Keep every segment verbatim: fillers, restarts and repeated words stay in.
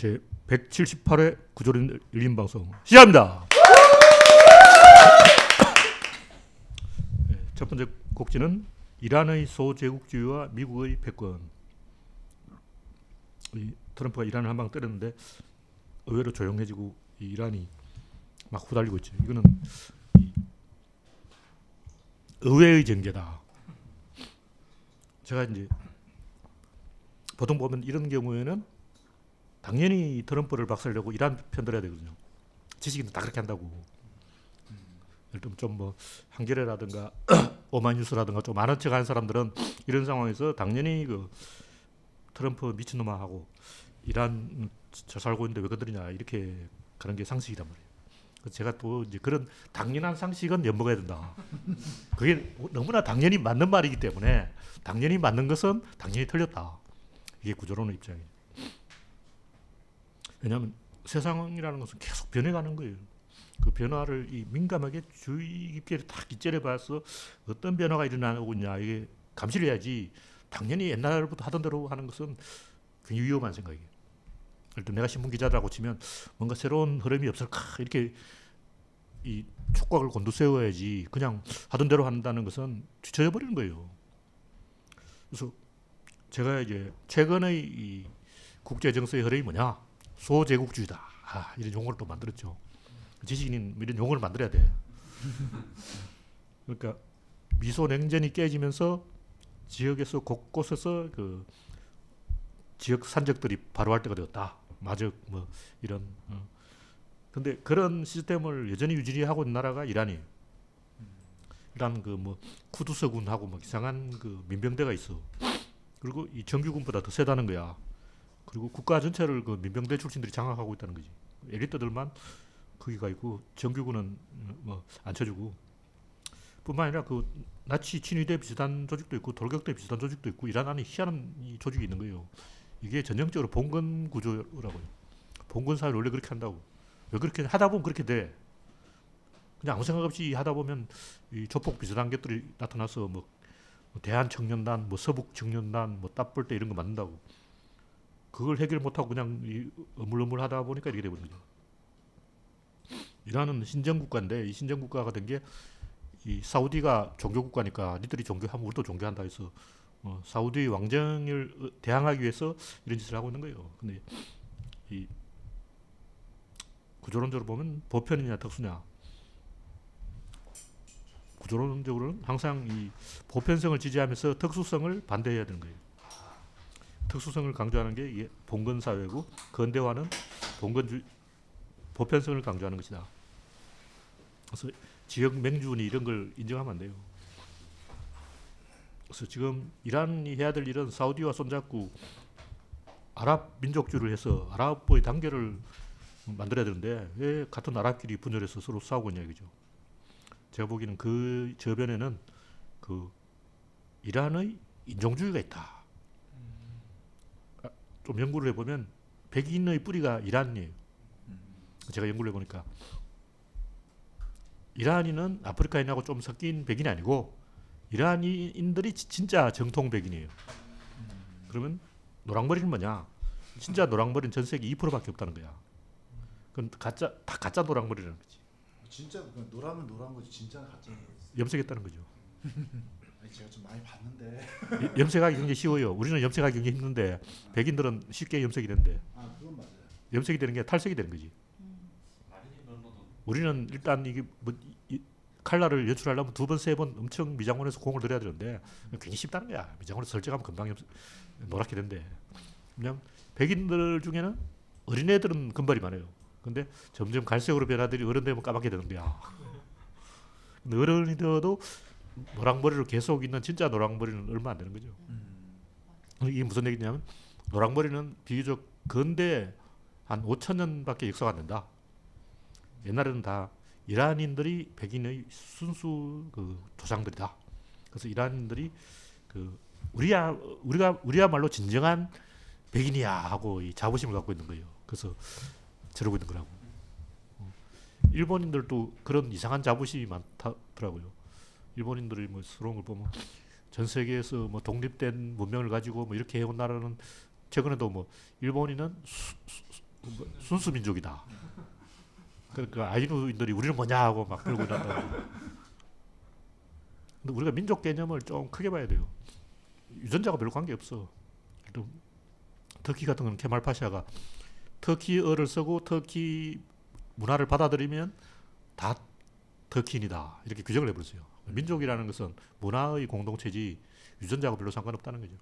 제 백칠십팔 회 구조론 열린 방송 시작합니다. 네, 첫 번째 곡지는 이란의 소제국주의와 미국의 패권. 이 트럼프가 이란을 한 방 때렸는데 의외로 조용해지고 이 이란이 막 후달리고 있죠. 이거는 이 의외의 전개다. 제가 이제 보통 보면 이런 경우에는 당연히 트럼프를 박살내고 이란 편 들어야 되거든요. 지식인들 다 그렇게 한다고. 예를 들면 좀 뭐 한겨레라든가 오마이뉴스라든가 좀 아는 척 하는 사람들은 이런 상황에서 당연히 그 트럼프 미친놈아 하고 이란 잘 살고 있는데 왜 그러느냐 이렇게 가는 게 상식이란 말이에요. 그래서 제가 또 이제 그런 당연한 상식은 엿먹어야 된다. 그게 너무나 당연히 맞는 말이기 때문에 당연히 맞는 것은 당연히 틀렸다. 이게 구조론의 입장이에요. 왜냐하면 세상이라는 것은 계속 변해가는 거예요. 그 변화를 이 민감하게 주의 깊게 딱 빗질해 봐서 어떤 변화가 일어나고 있냐 이게 감시를 해야지 당연히 옛날부터 하던 대로 하는 것은 굉장히 위험한 생각이에요. 예를 들어 내가 신문 기자라고 치면 뭔가 새로운 흐름이 없을까 이렇게 이 촉각을 곤두세워야지 그냥 하던 대로 한다는 것은 뒤처져 버리는 거예요. 그래서 제가 이제 최근의 이 국제 정세의 흐름이 뭐냐? 소제국주의다. 아, 이런 용어를 또 만들었죠. 지식인은 이런 용어를 만들어야 돼. 그러니까 미소 냉전이 깨지면서 지역에서 곳곳에서 그 지역 산적들이 발효할 때가 되었다. 마적 뭐 이런. 어. 근데 그런 시스템을 여전히 유지하고 있는 나라가 이란이에요. 이란 그 뭐 쿠두스군하고 뭐 이상한 그 민병대가 있어. 그리고 이 정규군보다 더 세다는 거야. 그리고 국가 전체를 그 민병대 출신들이 장악하고 있다는 거지. 엘리트들만 거기가 있고 정규군은 뭐 안 쳐주고. 뿐만 아니라 그 나치 친위대 비슷한 조직도 있고 돌격대 비슷한 조직도 있고 이란 안에 희한한 이 조직이 있는 거예요. 이게 전형적으로 봉건 구조라고요. 봉건 사회를 원래 그렇게 한다고. 왜 그렇게 하다 보면 그렇게 돼. 그냥 아무 생각 없이 하다 보면 이 조폭 비슷한 것들이 나타나서 뭐 대한청년단, 뭐 서북청년단, 뭐 따뿔대 이런 거 만든다고. 그걸 해결 못하고 그냥 이 어물어물 하다 보니까 이렇게 되버린 거죠. 이란은 신정국가인데 이 신정국가가 된 게 이 사우디가 종교국가니까 니들이 종교하면 우리도 종교한다 해서 어, 사우디 왕정을 대항하기 위해서 이런 짓을 하고 있는 거예요. 근데 이 구조론적으로 보면 보편이냐 특수냐. 구조론적으로는 항상 이 보편성을 지지하면서 특수성을 반대해야 되는 거예요. 특수성을 강조하는 게 이게 봉건사회고 근대화는 봉건주 보편성을 강조하는 것이다. 그래서 지역 맹주니 이런 걸 인정하면 안 돼요. 그래서 지금 이란이 해야 될 일은 사우디와 손잡고 아랍 민족주의를 해서 아랍의 단결을 만들어야 되는데 왜 같은 아랍끼리 분열해서 서로 싸우고 있냐 이거죠. 제가 보기에는 그 저변에는 그 이란의 인종주의가 있다. 좀 연구를 해보면 백인의 뿌리가 이란이에요. 제가 연구를 해보니까 이란인은 아프리카인하고 좀 섞인 백인이 아니고 이란인들이 진짜 정통 백인이에요. 그러면 노랑머리는 뭐냐? 진짜 노랑머리는 전 세계 이 퍼센트밖에 없다는 거야. 그건 가짜, 다 가짜 노랑머리라는 거지. 진짜 노랑은 노란 거지 진짜 가짜. 염색했다는 거죠. 아니, 제가 좀 많이 봤는데. 염색하기 굉장히 쉬워요. 우리는 염색하기 굉장히 힘든데 백인들은 쉽게 염색이 되는데. 아 그건 맞아요. 염색이 되는 게 탈색이 되는 거지. 우리는 일단 이게 뭐 이 칼라를 연출하려면 두 번, 세 번 엄청 미장원에서 공을 들여야 되는데 굉장히 쉽다는 거야. 미장원에서 설정하면 금방 염색, 노랗게 된대. 그냥 백인들 중에는 어린애들은 금발이 많아요. 근데 점점 갈색으로 변하더니 어른 되면 까맣게 되는 거야. 근데 어른이더라도 노랑머리로 계속 있는 진짜 노랑머리는 얼마 안 되는 거죠. 음. 이게 무슨 얘기냐면 노랑머리는 비교적 근대 한 오천 년밖에 역사가 안 된다. 옛날에는 다 이란인들이 백인의 순수 그 조상들이다. 그래서 이란인들이 그 우리야 우리가 우리야말로 진정한 백인이야 하고 이 자부심을 갖고 있는 거예요. 그래서 저러고 있는 거라고. 일본인들도 그런 이상한 자부심이 많더라고요. 일본인들이 뭐 서러운 걸 보면 전 세계에서 뭐 독립된 문명을 가지고 뭐 이렇게 해온 나라는 최근에도 뭐 일본인은 수, 수, 뭐 순수 민족이다. 그러니까 아이누인들이 우리는 뭐냐 하고 막 들고 난다고. 근데 우리가 민족 개념을 좀 크게 봐야 돼요. 유전자가 별로 관계 없어. 터키 같은 건 케말 파샤가 터키어를 쓰고 터키 문화를 받아들이면 다 터키인이다 이렇게 규정을 해버렸어요. 민족이라는 것은 문화의 공동체지 유전자가 별로 상관없다는 거죠.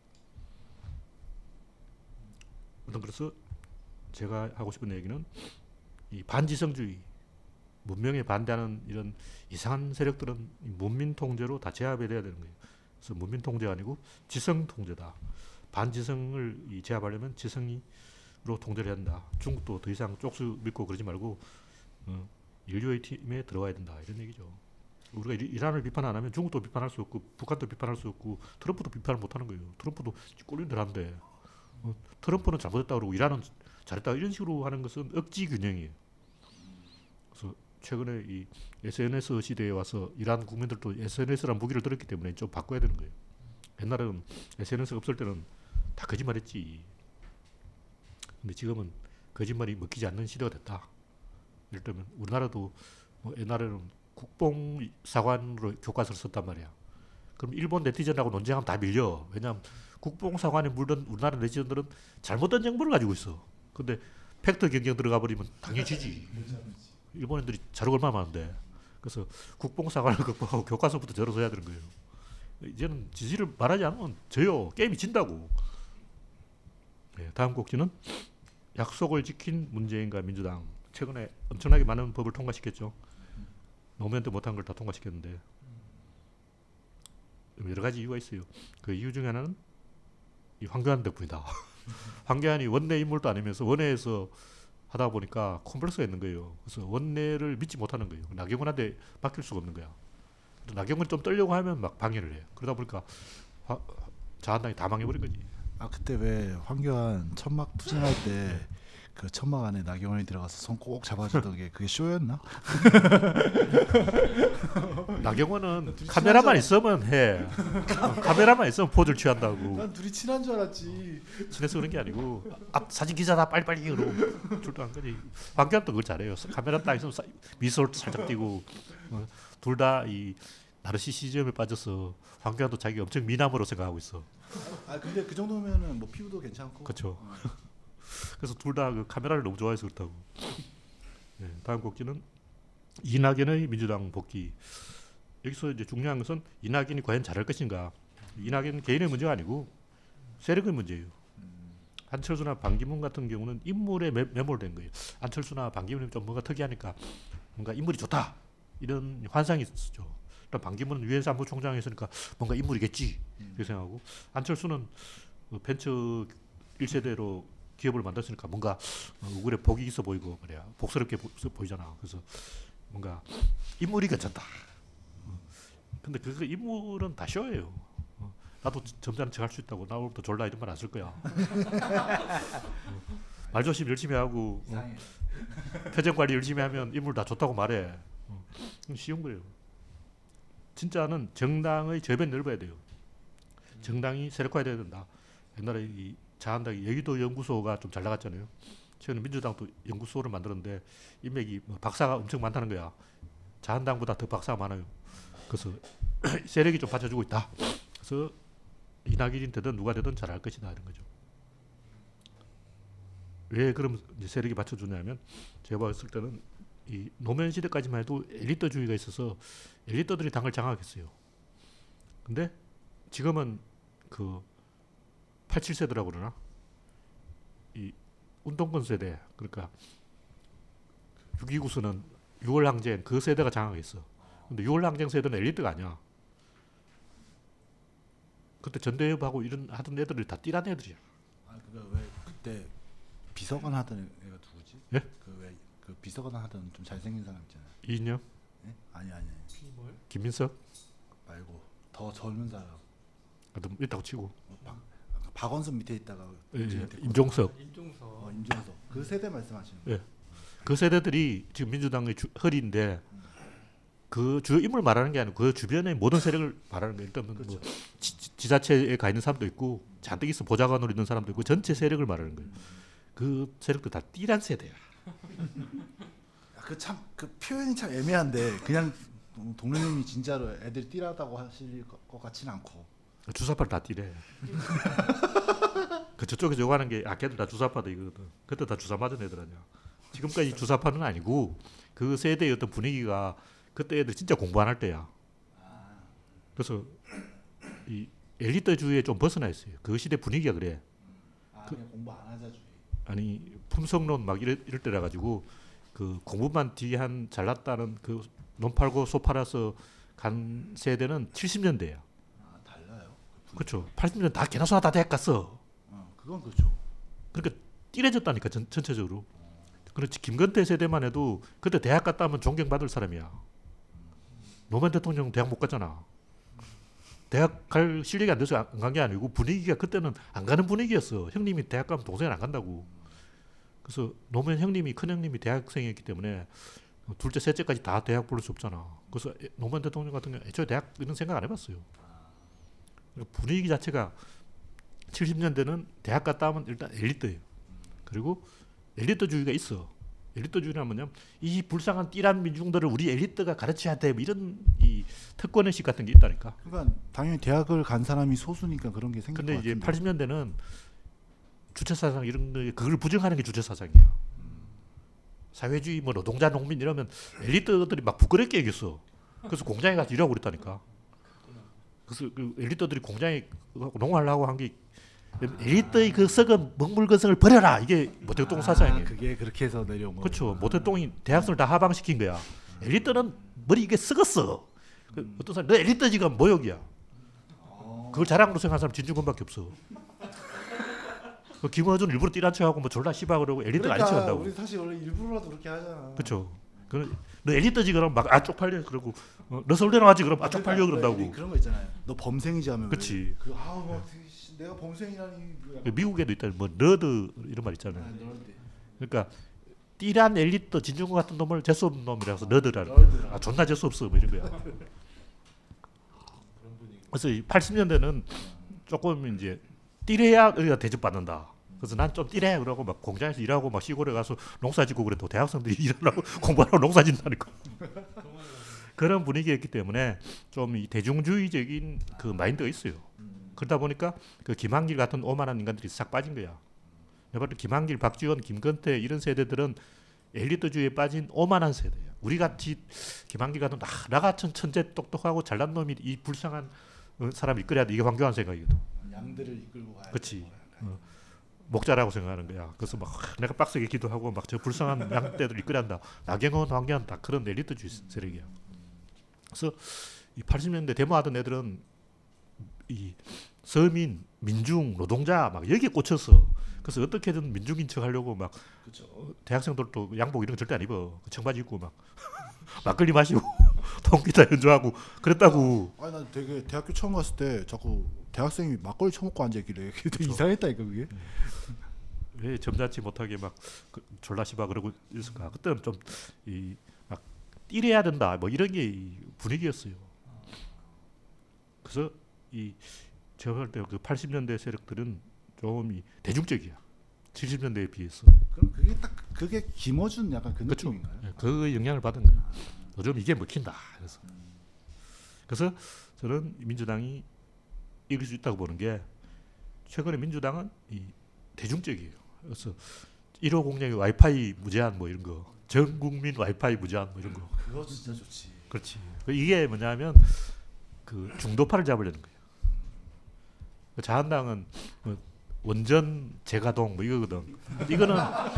그래서 제가 하고 싶은 얘기는 이 반지성주의, 문명에 반대하는 이런 이상한 세력들은 문민 통제로 다 제압해야 되는 거예요. 그래서 문민 통제가 아니고 지성 통제다. 반지성을 이 제압하려면 지성으로 통제를 해야 된다. 중국도 더 이상 쪽수 믿고 그러지 말고 어, 인류의 팀에 들어와야 된다. 이런 얘기죠. 우리가 이란을 비판 안 하면 중국도 비판할 수 없고 북한도 비판할 수 없고 트럼프도 비판을 못 하는 거예요. 트럼프도 꼴린 들 한데 어, 트럼프는 잘못했다고 그러고 이란은 잘했다 이런 식으로 하는 것은 억지 균형이에요. 그래서 최근에 이 에스엔에스 시대에 와서 이란 국민들도 에스엔에스라는 무기를 들었기 때문에 좀 바꿔야 되는 거예요. 옛날에는 에스엔에스가 없을 때는 다 거짓말했지. 근데 지금은 거짓말이 먹히지 않는 시대가 됐다. 예를 들면 우리나라도 뭐 옛날에는 국뽕사관으로 교과서를 썼단 말이야. 그럼 일본 네티즌하고 논쟁하면 다 밀려. 왜냐하면 국뽕사관에 물든 우리나라 네티즌들은 잘못된 정보를 가지고 있어. 근데 팩트 경쟁 들어가 버리면 당연히 지지. 일본인들이 자료가 얼마나 많은데. 그래서 국뽕사관을 극복하고 교과서부터 절어서 해야 되는 거예요. 이제는 지지를 말하지 않으면 져요. 게임이 진다고. 네, 다음 곡지는 약속을 지킨 문재인과 민주당. 최근에 엄청나게 많은 법을 통과시켰죠. 노무현 때 못한 걸 다 통과시켰는데 여러 가지 이유가 있어요. 그 이유 중에 하나는 이 황교안 덕분이다. 황교안이 원내 인물도 아니면서 원내에서 하다 보니까 콤플렉스가 있는 거예요. 그래서 원내를 믿지 못하는 거예요. 나경원한테 맡길 수가 없는 거야. 나경원이 좀 떨려고 하면 막 방해를 해. 그러다 보니까 화, 자한당이 다 망해버린 거지. 아 그때 왜 황교안 천막 투쟁할 때 그 천막 안에 나경원이 들어가서 손 꼭 잡아주던 게 그게 쇼였나? 나경원은 카메라만 있으면 해. 카메라만 있으면 포즈를 취한다고. 난 둘이 친한 줄 알았지. 친해서 그런 게 아니고 앞 사진 기자다 빨리빨리 그러고 출동한 거지. 황교안도 그걸 잘해요. 카메라 딱 있으면 미소를 살짝 띄고 어, 둘 다 이 나르시시즘에 빠져서 황교안도 자기 엄청 미남으로 생각하고 있어. 아 근데 그 정도면은 뭐 피부도 괜찮고. 그렇죠. 그래서 둘 다 그 카메라를 너무 좋아해서 그렇다고. 네, 다음 곡지는 이낙연의 민주당 복귀. 여기서 이제 중요한 것은 이낙연이 과연 잘할 것인가. 이낙연 개인의 문제가 아니고 세력의 문제예요. 안철수나 반기문 같은 경우는 인물에 매, 매몰된 거예요. 안철수나 반기문이 좀 뭔가 특이하니까 뭔가 인물이 좋다 이런 환상이 있었죠. 일단 반기문은 유엔 사무총장이었으니까 뭔가 인물이겠지 이렇게 생각하고, 안철수는 벤처 일 세대로 기업을 만들었으니까 뭔가 얼굴에 복이 있어 보이고 말이야. 복스럽게 보, 보이잖아. 그래서 뭔가 인물이 괜찮다. 근데 그 인물은 다 쇼예요. 나도 점잖은 척 할 수 있다고. 나 오늘부터 졸라 이런 말 안 쓸 거야. 말 조심 열심히 하고 어. 표정 관리 열심히 하면 인물 다 좋다고 말해. 어. 쉬운 거예요. 진짜는 정당의 저변 넓어야 돼요. 정당이 세력화돼야 된다. 옛날에 이 자한당이 여의도 연구소가 좀 잘 나갔잖아요. 최근에 민주당도 연구소를 만들었는데 인맥이 뭐 박사가 엄청 많다는 거야. 자한당보다 더 박사가 많아요. 그래서 세력이 좀 받쳐주고 있다. 그래서 이낙연이 되든 누가 되든 잘할 것이다 이런 거죠. 왜 그럼 이제 세력이 받쳐주냐면, 제가 봤을 때는 이 노무현 시대까지만 해도 엘리트주의가 있어서 엘리트들이 당을 장악했어요. 근데 지금은 그 팔십칠 세대라고 그러나? 이 운동권 세대, 그러니까 육이구수는 유월 항쟁 그 세대가 장악했어. 근데 유월 항쟁 세대는 엘리트가 아니야. 그때 전대협하고 이런 하던 애들이 다 띠란 애들이야. 아 그거 왜 그때 비서관 하던 애가 누구지? 예? 그 왜 그 비서관 하던 좀 잘생긴 사람 있잖아요. 이인영? 예? 아니 아니. 김민석? 말고 더 젊은 사람. 아, 좀 있다고 치고. 어, 박, 박원순 밑에 있다가 예, 예. 임종석. 임종석. 어, 임종석. 그 세대 말씀하시는 거예요? 예. 그 세대들이 지금 민주당의 주, 허리인데 그 주요 인물 말하는 게 아니고 그 주변의 모든 세력을 말하는 거예요. 일단 그렇죠. 뭐 지, 지자체에 가 있는 사람도 있고 잔뜩 있어 보좌관으로 있는 사람도 있고 전체 세력을 말하는 거예요. 그 세력도 다 띠란 세대야. 그 참 그 표현이 참 애매한데 그냥 동료님이 진짜로 애들 띠라다고 하실 것 같지는 않고 주사파를 다 띠래. 그 저쪽에서 요구하는 게 아 걔들 다 주사파다 이거거든. 그때 다 주사 맞은 애들 아니야. 지금까지 주사파는 아니고 그 세대의 어떤 분위기가 그때 애들 진짜 공부 안 할 때야. 그래서 이 엘리트주의에 좀 벗어나 있어요. 그 시대 분위기가 그래. 아 그냥 공부 안 하자주의. 아니 품성론 막 이럴, 이럴 때라 가지고 그 공부만 뒤한 잘났다는 그 논 팔고 소 팔아서 간 세대는 칠십 년대야. 아 달라요. 그렇죠. 팔십 년 다 개나 소나 다 대학 갔어. 어 그건 그렇죠. 그러니까 띠래졌다니까 전, 전체적으로. 그렇지 김건태 세대만 해도 그때 대학 갔다 하면 존경받을 사람이야. 노무현 대통령 대학 못 갔잖아. 대학 갈 실력이 안 돼서 안 간 게 아니고 분위기가 그때는 안 가는 분위기였어. 형님이 대학 가면 동생은 안 간다고. 그래서 노무현 형님이 큰 형님이 대학생이었기 때문에 둘째 셋째까지 다 대학 보낼 수 없잖아. 그래서 노무현 대통령 같은 경우 애초에 대학 이런 생각 안 해봤어요. 분위기 자체가 칠십 년대는 대학 갔다 하면 일단 엘리트예요. 그리고 엘리트주의가 있어. 엘리트주의는 뭐냐면 이 불쌍한 띠란 민중들을 우리 엘리트가 가르쳐야 돼. 뭐 이런 이 특권의식 같은 게 있다니까. 그러니까 당연히 대학을 간 사람이 소수니까 그런 게 생길 것 근데 같은데. 이제 팔십 년대는 주체사상 이런 거 그걸 부정하는 게 주체사상이야. 사회주의 뭐 노동자 농민 이러면 엘리트들이 막 부끄럽게 여겼어. 그래서 공장에 가서 일하고 그랬다니까. 그래서 그 엘리트들이 공장에 농활하고 한 게 엘리트의 그 썩은 먹물건성을 버려라. 이게 모택동 사상이에요. 아, 그게 그렇게 해서 내려온 거. 그렇죠. 모택동이 대학생을 다 하방시킨 거야. 엘리트는 머리 이게 썩었어. 그 어떤 사람 너 엘리트 지금 모욕이야. 그걸 자랑으로 생각하는 사람 진중권밖에 없어. 그 김어준 일부러 띠란 척하고 뭐 졸라 씨바 그러고 엘리트가 그러니까 아닌 척한다고. 우리 사실 원래 일부러라도 그렇게 하잖아. 그렇죠. 그 너 엘리트지 그럼 막 아 쪽팔려 그러고 어, 너 서울대 나왔지 그럼 아 쪽팔려 그런다고. 우리 그런 거 있잖아요. 너 범생이지 하면. 그치. 그 아우 막 내가 범생이라니. 미국에도 있다. 뭐 너드 이런 말 있잖아요. 아, 너한테. 그러니까 띠란 엘리트 진중권 같은 놈을 재수 없는 놈이라서 너드라는. 너드라. 아 존나 재수 없어 뭐 이런 거야. 그래서 이 팔십 년대는 조금 이제 띠래야 우리가 대접받는다. 그래서 난 좀 띠래 그러고 막 공장에서 일하고 막 시골에 가서 농사 짓고 그래도 대학생들이 일하라고 공부하라고 농사 짓는다니까. 그런 분위기였기 때문에 좀 이 대중주의적인 그 마인드가 있어요. 그러다 보니까 그 김한길 같은 오만한 인간들이 싹 빠진 거야. 내가 봤을 때 김한길, 박지원, 김건태 이런 세대들은 엘리트주의에 빠진 오만한 세대야. 우리 같이 김한길 같은 아, 나 같은 천재 똑똑하고 잘난 놈이 이 불쌍한 사람 이끌어야 돼. 이게 황교안 생각이거든. 양들을 이끌고 가야. 그렇지. 어, 목자라고 생각하는 거야. 그래서 막 내가 빡세게 기도하고 막 저 불쌍한 양떼들 이끌어야 한다. 나경원, 황교안 다 그런 엘리트주의 세력이야. 그래서 이 팔십 년대 데모하던 애들은 이 서민, 민중, 노동자 막 여기에 꽂혔어. 그래서 어떻게든 민중인 척 하려고 막 그렇죠. 대학생들도 양복 이런 거 절대 안 입어. 청바지 입고 막 막걸리 마시고 통기타 연주하고 그랬다고. 아니 나 되게 대학교 처음 갔을 때 자꾸 대학생이 막걸리 처먹고 앉아있길래 되게 이상했다니까 그게. 왜 점잖지 못하게 막 그, 졸라 씨바 그러고 있을까. 그때는 좀 이 막 띠래야 된다 뭐 이런 게 분위기였어요. 그래서 이 제가 볼 때 그 팔십 년대 세력들은 좀 이 대중적이야. 칠십 년대에 비해서. 그럼 그게 딱 그게 김어준 약간 그 그렇죠. 느낌인가요? 네, 그 영향을 받은 거예요. 요즘 이게 먹힌다. 그래서 그래서 저는 민주당이 이길 수 있다고 보는 게 최근에 민주당은 이 대중적이에요. 그래서 일호 공약의 와이파이 무제한 뭐 이런 거, 전 국민 와이파이 무제한 뭐 이런 거. 그거 진짜 좋지. 그렇지. 이게 뭐냐면 그 중도파를 잡으려는 거예요. 자한당은 뭐 원전 재가동 뭐 이거거든. 이거는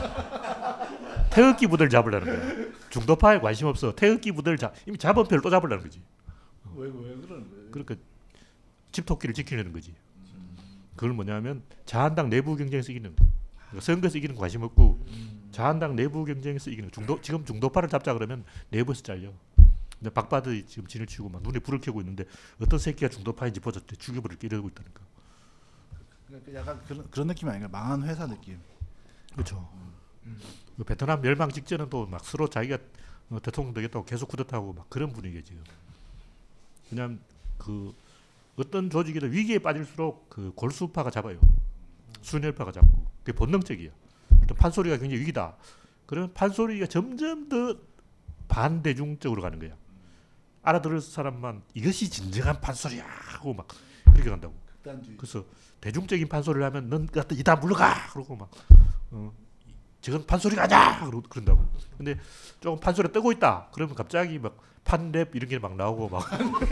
태극기 부대를 잡으려는 거야. 중도파에 관심 없어. 태극기 부대를 잡 이미 잡은 표를 또 잡으려는 거지. 왜 왜 그러는 거예요? 그러니까 집토끼를 지키려는 거지. 그걸 뭐냐면 자한당 내부 경쟁에서 이기는 거예요. 그러니까 선거에서 이기는 거 관심 없고 자한당 내부 경쟁에서 이기는 중도 지금 중도파를 잡자 그러면 내부에서 잘려. 근데 박바드 지금 진을 치고 막 눈에 불을 켜고 있는데 어떤 새끼가 중도파인지 보자 죽여버릴게 이러고 있다니까. 그러니까 약간 그런 그런 느낌 아닌가? 망한 회사 느낌. 그렇죠. 음. 음. 베트남 멸망 직전은 또 막 서로 자기가 대통령 되겠다고 계속 쿠데타하고 막 그런 분위기예요 지금. 그냥 그 어떤 조직이든 위기에 빠질수록 그 골수파가 잡아요. 순혈파가 잡고 그게 본능적이야. 어떤 판소리가 굉장히 위기다. 그러면 판소리가 점점 더 반대중적으로 가는 거야. 알아들을 사람만 이것이 진정한 판소리야 하고 막 그렇게 간다고. 극단주의. 그래서 대중적인 판소리를 하면 넌 같은 이다 물러가 그러고 막 어, 저건 판소리가 아니야 그러고 그런다고. 근데 조금 판소리가 뜨고 있다. 그러면 갑자기 막 판랩 이런 게 막 나오고 막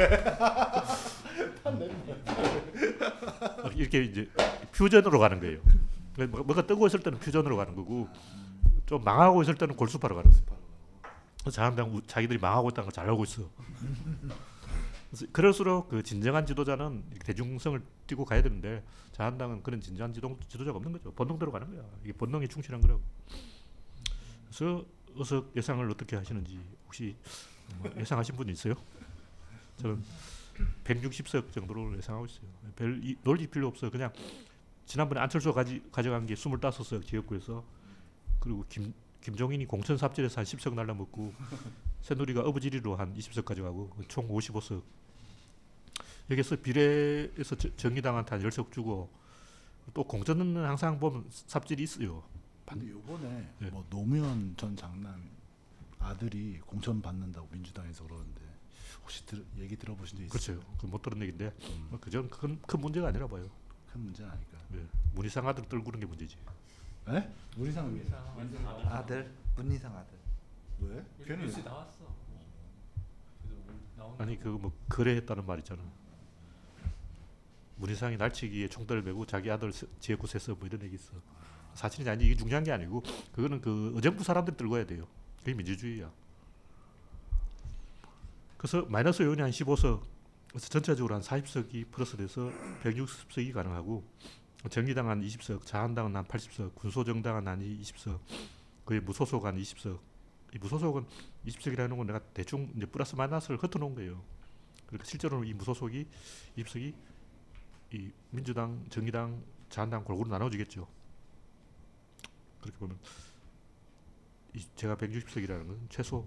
이렇게 이제 퓨전으로 가는 거예요. 뭔가 뜨고 있을 때는 퓨전으로 가는 거고 좀 망하고 있을 때는 골수파로 가는 거예요. 자한당 자기들이 망하고 있다는 걸 잘 알고 있어. 그래서 그럴수록 그 진정한 지도자는 대중성을 띄고 가야 되는데 자한당은 그런 진정한 지도, 지도자가 없는 거죠. 본능대로 가는 거야. 이게 본능에 충실한 거라고. 그래서 어서 예상을 어떻게 하시는지 혹시 뭐 예상하신 분 있어요? 저는 백육십 석 정도로 예상하고 있어요. 별 놀릴 필요 없어. 그냥 지난번에 안철수가 가지, 가져간 게 이십오 석 지역구에서 그리고 김 김종인이 공천 삽질해서 한 십 석 날라먹고 새누리가 어부지리로 한 이십 석 가져가고 총 오십오 석. 여기서 비례에서 저, 정의당한테 한 십 석 주고 또 공천은 항상 보면 삽질이 있어요. 근데 요번에 네. 뭐 노무현 전 장남 아들이 공천 받는다고 민주당에서 그러는데 혹시 들, 얘기 들어보신 적 있어요? 그렇죠. 못 들은 얘기인데 음. 그전 큰, 큰 문제가 아니라 봐요. 큰 문제는 아닐까요? 네. 문희상 아들 떨구는 게 문제지. 에? 문희상 왜? 아들 문희상 아들. 왜? 걔는 뉴스 나왔어. 아니 그거 뭐 거래했다는 말 있잖아. 문희상이 날치기에 총대를 메고 자기 아들 지역구 세서 뭐 이런 얘기 있어. 사실이 아니 이게 중요한 게 아니고 그거는 그 의정부 사람들이 들고 해야 돼요. 그게 민주주의야. 그래서 마이너스 요인이 한 십오 석, 그래서 전체적으로 한 사십 석이 플러스 돼서 백육십 석이 가능하고 정의당 한 이십 석, 자한당은 한 팔십 석, 군소정당은 한 이십 석, 거의 무소속 한 이십 석. 이 무소속은 이십 석이라는 건 내가 대충 이제 플러스 마이너스를 흩어놓은 거예요. 그러니까 실제로는 이 무소속이 이십 석이 이 민주당, 정의당, 자한당 골고루 나눠지겠죠. 그렇게 보면 이 제가 백육십 석이라는 건 최소.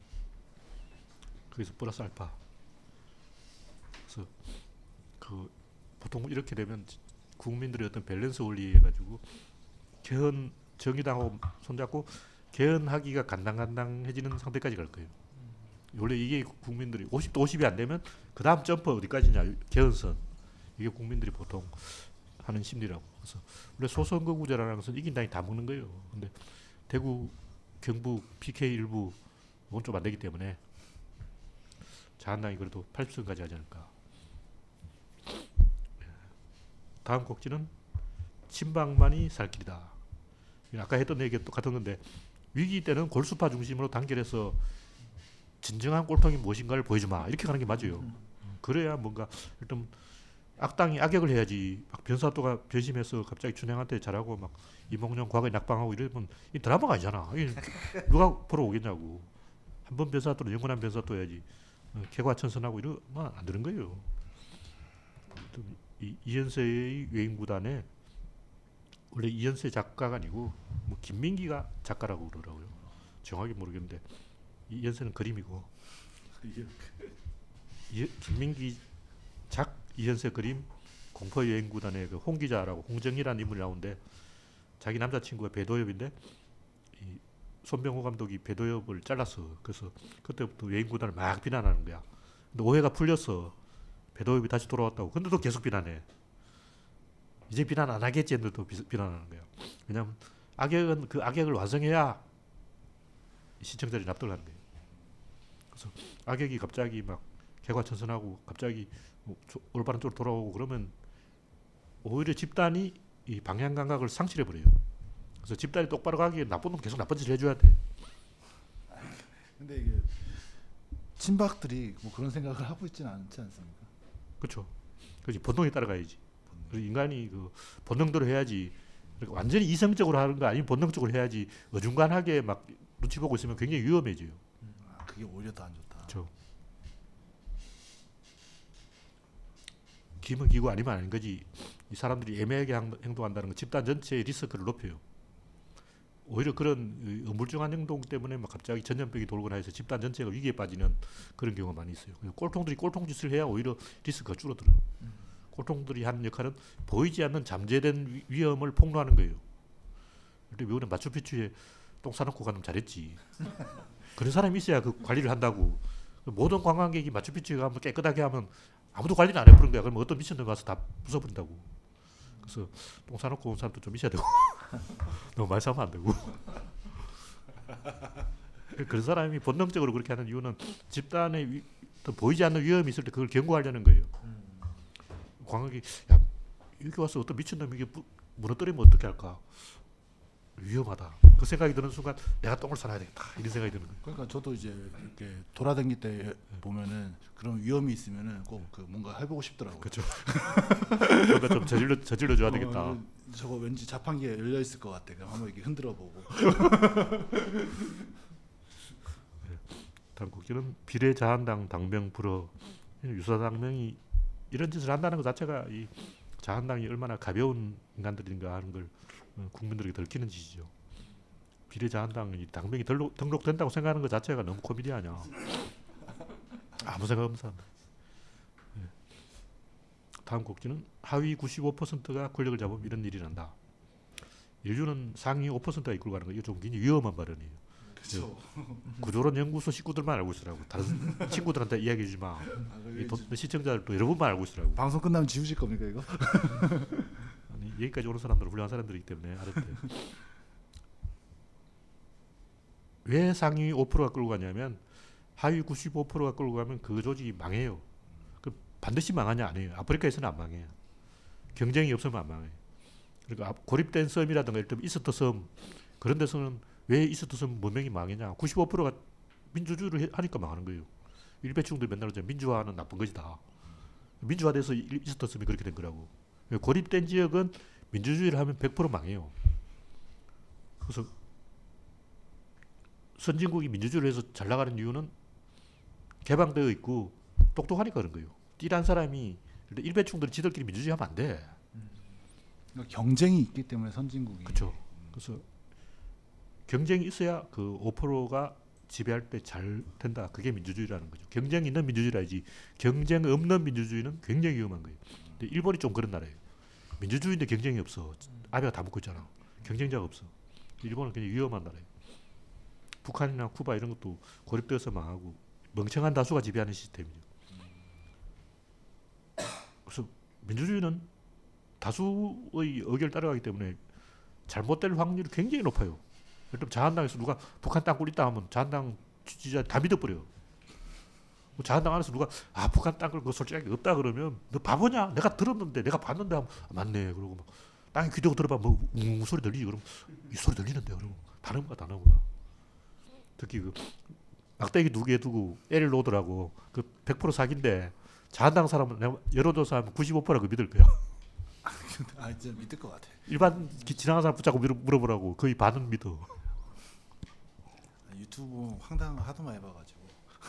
그래서 플러스 알파. 그래서 그 보통 이렇게 되면 국민들의 어떤 밸런스 원리 해가지고 개헌 정의당하고 손잡고 개헌하기가 간당간당해지는 상태까지 갈 거예요. 원래 이게 국민들이 오십 대 오십이 안 되면 그 다음 점프 어디까지냐 개헌선. 이게 국민들이 보통 하는 심리라고. 그래서 원래 소선거구제라는 것은 이긴 당이 다 먹는 거예요. 근데 대구, 경북, 피케이 일부 이건 좀 안 되기 때문에 자한당이 그래도 팔십 석까지 하지 않을까. 다음 곡지는 친박만이 살 길이다. 아까 했던 얘기가 똑같은 건데 위기 때는 골수파 중심으로 단결해서 진정한 꼴통이 무엇인가를 보여주마. 이렇게 가는 게 맞아요. 그래야 뭔가 일단 악당이 악역을 해야지. 막 변사또가 변심해서 갑자기 춘향한테 잘하고 막 이몽룡 과거에 낙방하고 이러면 이 드라마가 아니잖아. 이 누가 보러 오겠냐고. 한 번 변사또는 영원한 변사또 해야지. 개과천선하고 이러면 안 되는 거예요. 이, 이현세의 외인구단에 원래 이현세 작가가 아니고 뭐 김민기가 작가라고 그러더라고요. 정확히 모르겠는데 이현세는 그림이고 이, 김민기 작 이현세 그림 공포 여행구단의 그 홍 기자라고 홍정희라는 인물이 나오는데 자기 남자친구가 배도엽인데 이 손병호 감독이 배도엽을 잘랐어. 그래서 그때부터 여행구단을 막 비난하는 거야. 근데 오해가 풀렸어. 배도엽이 다시 돌아왔다고. 근데도 계속 비난해. 이제 비난 안 하겠지 했는데도 비난하는 거야. 왜냐하면 악역은 그 악역을 완성해야 시청자들이 납득을 하는 거예요. 그래서 악역이 갑자기 막 개과천선하고 갑자기 뭐 올바른 쪽으로 돌아오고 그러면 오히려 집단이 이 방향 감각을 상실해버려요. 그래서 집단이 똑바로 가기에 나쁜 놈 계속 나쁜 짓을 해줘야 돼. 근데 이게 친박들이 뭐 그런 생각을 하고 있지는 않지 않습니까? 그렇죠. 그렇지. 본능에 따라가야지. 인간이 그 본능대로 해야지. 그러니까 완전히 이성적으로 하는 거 아니면 본능적으로 해야지. 어중간하게 막 눈치 보고 있으면 굉장히 위험해져요. 아, 그게 오히려 더 안 좋다. 그렇죠. 기면 기고 아니면 아닌 거지. 이 사람들이 애매하게 행동한다는 건 집단 전체의 리스크를 높여요. 오히려 그런 어물쩡한 행동 때문에 막 갑자기 전염병이 돌거나 해서 집단 전체가 위기에 빠지는 그런 경우가 많이 있어요. 꼴통들이 꼴통짓을 해야 오히려 리스크가 줄어들어요. 음. 꼴통들이 하는 역할은 보이지 않는 잠재된 위험을 폭로하는 거예요. 근데 미국은 마추픽추에 똥 싸놓고 가면 잘했지. 그런 사람이 있어야 그 관리를 한다고. 모든 관광객이 마추픽추에 가면 깨끗하게 하면 아무도 관리를 안 해버린 거야. 그러면 어떤 미친놈 가서 다 부숴버린다고. 그래서 똥 싸놓고 온 사람도 좀 있어야 되고 너무 많이 싸면 안 되고. 그런 사람이 본능적으로 그렇게 하는 이유는 집단에 위, 보이지 않는 위험이 있을 때 그걸 경고하려는 거예요. 관광객이 야, 여기 와서 어떤 미친놈이 이게 무너뜨리면 어떻게 할까? 위험하다. 그 생각이 드는 순간 내가 똥을 싸놔야 되겠다. 이런 생각이 드는 거예요. 그러니까 저도 이제 이렇게 돌아다닐 때 보면은 그런 위험이 있으면은 꼭 그 뭔가 해보고 싶더라고요. 그렇죠. 뭔가 좀 저질러 저질러 줘야 되겠다. 어, 저거 왠지 자판기에 열려 있을 것 같아. 그럼 한번 이렇게 흔들어 보고. 다음 국기는 비례자한당 당명 불허. 유사당명이 이런 짓을 한다는 것 자체가 이 자한당이 얼마나 가벼운 인간들인가 하는 걸 국민들에게 들키는 짓이죠. 비례자한당이 당명이 등록, 등록된다고 생각하는 것 자체가 너무 코미디 아니야. 아무 생각 없는 사람. 네. 다음 곡지는 하위 구십오 퍼센트가 권력을 잡으면 이런 일이 난다. 인류는 상위 오 퍼센트가 이끌고 가는 거 이거 좀 굉장히 위험한 발언이에요. 그렇죠. 구조론 연구소 식구들만 알고 있으라고. 다른 친구들한테 이야기해 주지 마. 아, 이 시청자들도 여러분만 알고 있으라고. 방송 끝나면 지우실 겁니까 이거? 아니, 여기까지 오는 사람들은 훌륭한 사람들이기 때문에 알았대. 왜 상위 오 퍼센트가 끌고 가냐면 하위 구십오 퍼센트가 끌고 가면 그 조직이 망해요. 그 반드시 망하냐 아니에요. 아프리카에서는 안 망해요. 경쟁이 없으면 안 망해요. 그러니까 고립된 섬이라든가 예를 들면 이스트 섬 그런 데서는 왜 이스트 섬 문명이 망했냐. 구십오 퍼센트가 민주주의를 하니까 망하는 거예요. 일베충들 맨날 그러잖아요. 민주화는 나쁜 것이다. 민주화돼서 이스트 섬이 그렇게 된 거라고. 고립된 지역은 민주주의를 하면 백 퍼센트 망해요. 그래서 선진국이 민주주의를 해서 잘 나가는 이유는 개방되어 있고 똑똑하니까 그런 거예요. 띠란 사람이 일베충들이 지들끼리 민주주의 하면 안 돼. 그러니까 경쟁이 있기 때문에 선진국이. 그렇죠. 그래서 경쟁이 있어야 그 오 퍼센트가 지배할 때 잘 된다. 그게 민주주의라는 거죠. 경쟁이 있는 민주주의라지 경쟁 없는 민주주의는 굉장히 위험한 거예요. 근데 일본이 좀 그런 나라예요. 민주주의인데 경쟁이 없어. 아베가 다 먹고 있잖아. 경쟁자가 없어. 일본은 굉장히 위험한 나라예요. 북한이나 쿠바 이런 것도 고립되어서 망하고 멍청한 다수가 지배하는 시스템이죠. 그래서 민주주의는 다수의 의견을 따라가기 때문에 잘못될 확률이 굉장히 높아요. 예를 들면 자한당에서 누가 북한 땅굴 있다 하면 자한당 지지자 다 믿어버려요. 자한당 안에서 누가 아 북한 땅굴 그거 솔직하게 없다 그러면 너 바보냐? 내가 들었는데 내가 봤는데 하면 아, 맞네. 그러고 막 땅에 귀 대고 들어봐 뭐웅 소리 들리지? 그럼 이 소리 들리는데 그러고 다 넘어가 다 넘어가. 특히 그 막대기 두 개 두고 애를 놓으더라고. 그 백 퍼센트 사기인데 자한당 사람은 내가 여론조사하면 구십오 퍼센트가 그 믿을 거야. 아 진짜 믿을 것 같아. 일반 지나가는 사람 붙잡고 물어보라고 거의 반은 믿어. 유튜브 황당 하도 많이 봐가지고.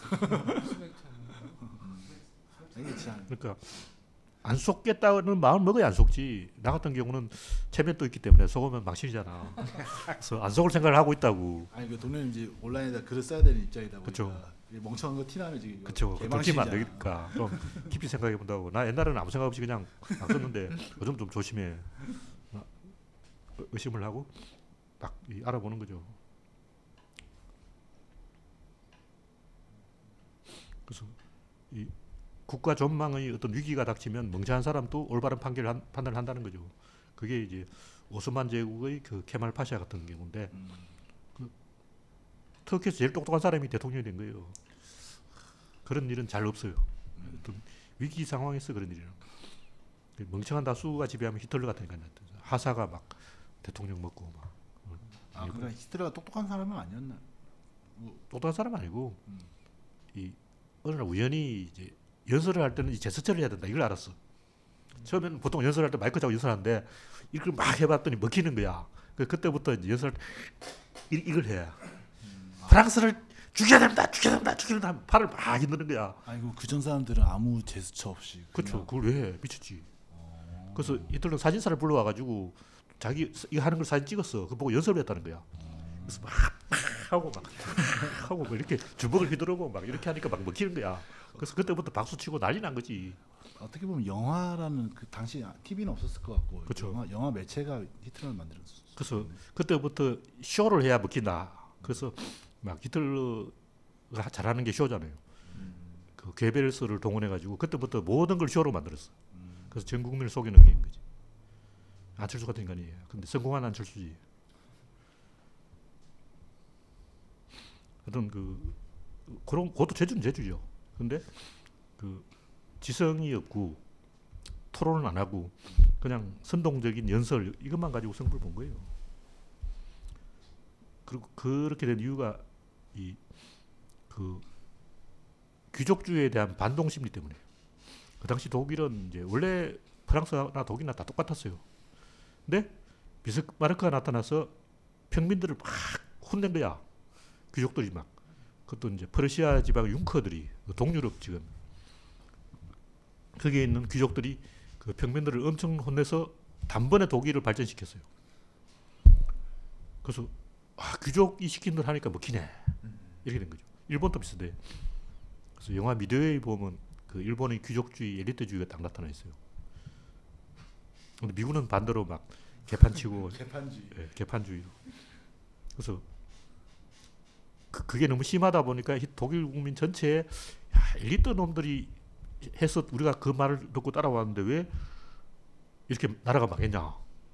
이게 진짜. 그러니까 안 속겠다는 마음 먹어야 안 속지. 나 같은 경우는 체면도 있기 때문에 속으면 망신이잖아. 그래서 안 속을 생각을 하고 있다고. 아니 그 동네는 이제 온라인에다 글을 써야 되는 입장이다 보니까. 그쵸. 멍청한 거 티나면 지금. 그렇죠. 들키면 안 되니까 좀 깊이 생각해 본다고. 나 옛날에는 아무 생각 없이 그냥 막 썼는데 요즘 좀 조심해. 의심을 하고 딱 알아보는 거죠. 그래서 이 국가 전망의 어떤 위기가 닥치면 멍청한 사람도 올바른 판결을 한, 판단을 한다는 거죠. 그게 이제 오스만 제국의 그 케말 파샤 같은 경우인데 음. 그 터키에서 제일 똑똑한 사람이 대통령이 된 거예요. 그런 일은 잘 없어요. 음. 어떤 위기 상황에서 그런 일이라는 거. 멍청한 다수가 지배하면 히틀러 같은 인간 하사가 막 대통령 먹고 막. 아, 그러니까 히틀러가 똑똑한 사람은 아니었나? 뭐, 똑똑한 사람 아니고 음. 이 어느 날 우연히 이제 연설을 할 때는 제스처를 해야 된다 이걸 알았어. 음. 처음에는 보통 연설할 때 마이크 잡고 연설하는데 이걸 막 해봤더니 먹히는 거야. 그 그때부터 이제 연설 이걸 해. 음. 프랑스를 죽여야 됩니다, 죽여야 됩니다, 죽여야 됩니다. 팔을 막 흔드는 거야. 아이고 그전 사람들은 아무 제스처 없이. 그렇죠. 그걸 왜 해? 미쳤지. 오. 그래서 히틀러 사진사를 불러와가지고 자기 이거 하는 걸 사진 찍었어. 그거 보고 연습을 했다는 거야. 그래서 막, 막 하고 막 하고 막 이렇게 주먹을 휘두르고 막 이렇게 하니까 막 먹히는 거야. 그래서 그때부터 박수 치고 난리 난 거지. 어떻게 보면 영화라는 그 당시 티비는 없었을 것 같고 그쵸. 영화, 영화 매체가 히틀러를 만들었어. 그래서 그때부터 쇼를 해야 먹힌다. 그래서 막 히틀러가 잘하는 게 쇼잖아요. 그 괴벨스를 동원해가지고 그때부터 모든 걸 쇼로 만들었어. 그래서 전 국민을 속이는 게 거지. 안철수 같은 인간이에요. 근데 성공한 안철수지. 하여튼 그 그런 그것도 제주는 제주죠. 근데 그 지성이 없고 토론을 안 하고 그냥 선동적인 연설 이것만 가지고 승부를 본 거예요. 그리고 그렇게 된 이유가 이 그 귀족주의에 대한 반동 심리 때문에. 그 당시 독일은 이제 원래 프랑스나 독일이나 다 똑같았어요. 근데 비스마르크가 나타나서 평민들을 막 혼낸 거야. 귀족들이 막. 그것도 이제 퍼르시아 지방 융커들이 동유럽 지금 거기에 있는 귀족들이 그 평민들을 엄청 혼내서 단번에 독일을 발전시켰어요. 그래서 아, 귀족이 시킨 대로 하니까 먹히네. 이렇게 된 거죠. 일본도 비슷해. 그래서 영화 미드웨이 보면 그 일본의 귀족주의, 엘리트주의가 딱 나타나 있어요. 근데 미국은 반대로 막 개판치고 개판주의. 예, 개판주의로. 그래서 그, 그게 너무 심하다 보니까 독일 국민 전체에 야, 엘리트 놈들이 해서 우리가 그 말을 듣고 따라왔는데 왜 이렇게 나라가 망했냐.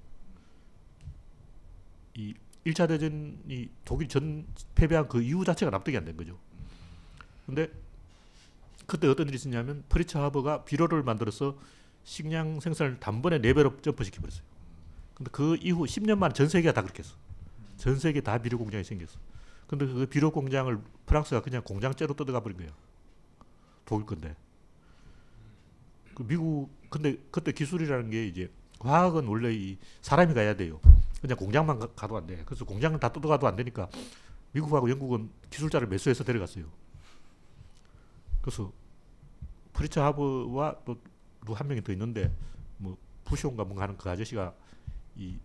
이 일 차 대전이 독일 전 패배한 그 이유 자체가 납득이 안 된 거죠. 근데 그때 어떤 일이 있었냐면 프리츠 하버가 비료를 만들어서 식량 생산을 단번에 네 배로 점프시켜버렸어요. 근데 그 이후 십 년 만에 전 세계가 다 그렇게 했어. 전 세계 다 비료 공장이 생겼어. 근데 그 비료 공장을 프랑스가 그냥 공장째로 뜯어가 버린 거예요. 독일 건데. 그 미국, 근데 그때 기술이라는 게 이제 과학은 원래 이 사람이 가야 돼요. 그냥 공장만 가, 가도 안 돼. 그래서 공장을 다 뜯어가도 안 되니까 미국하고 영국은 기술자를 매수해서 데려갔어요. 그래서 프리츠 하버와 또 한 명이 더 있는데 뭐 부시온가 뭔가 하는 그 아저씨가 이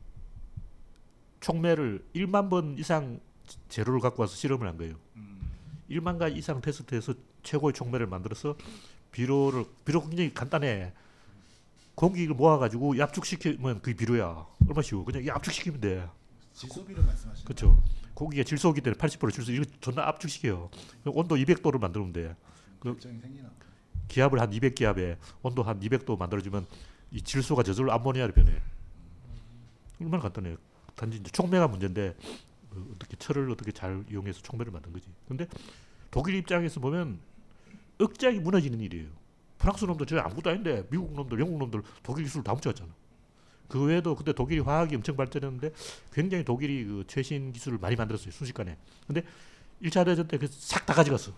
촉매를 일만 번 이상 재료를 갖고 와서 실험을 한 거예요. 음. 일만 가지 이상 테스트해서 최고의 촉매를 만들어서 비료를 비료 굉장히 간단해. 공기를 모아가지고 압축시키면 그게 비료야. 얼마나 쉬워. 그냥 압축시키면 돼. 질소비료 말씀하시는 그렇죠. 고기가 질소기 때문에 팔십 퍼센트 질소. 이거 존나 압축시켜요. 온도 이백 도를 만들면 돼. 결정이 생기나. 기압을 한 이백 기압에 온도 한 이백 도 만들어주면 이 질소가 저절로 암모니아로 변해. 얼마나 간단해요. 단지 이제 촉매가 문제인데 어떻게 철을 어떻게 잘 이용해서 촉매를 만든 거지. 근데 독일 입장에서 보면 억장이 무너지는 일이에요. 프랑스 놈들 저 아무것도 아닌데 미국 놈들, 영국 놈들 독일 기술 다 훔쳐갔잖아. 그 외에도 그때 독일이 화학이 엄청 발전했는데 굉장히 독일이 그 최신 기술을 많이 만들었어요. 순식간에. 근데 일 차 대전 때 싹 다 가져갔어.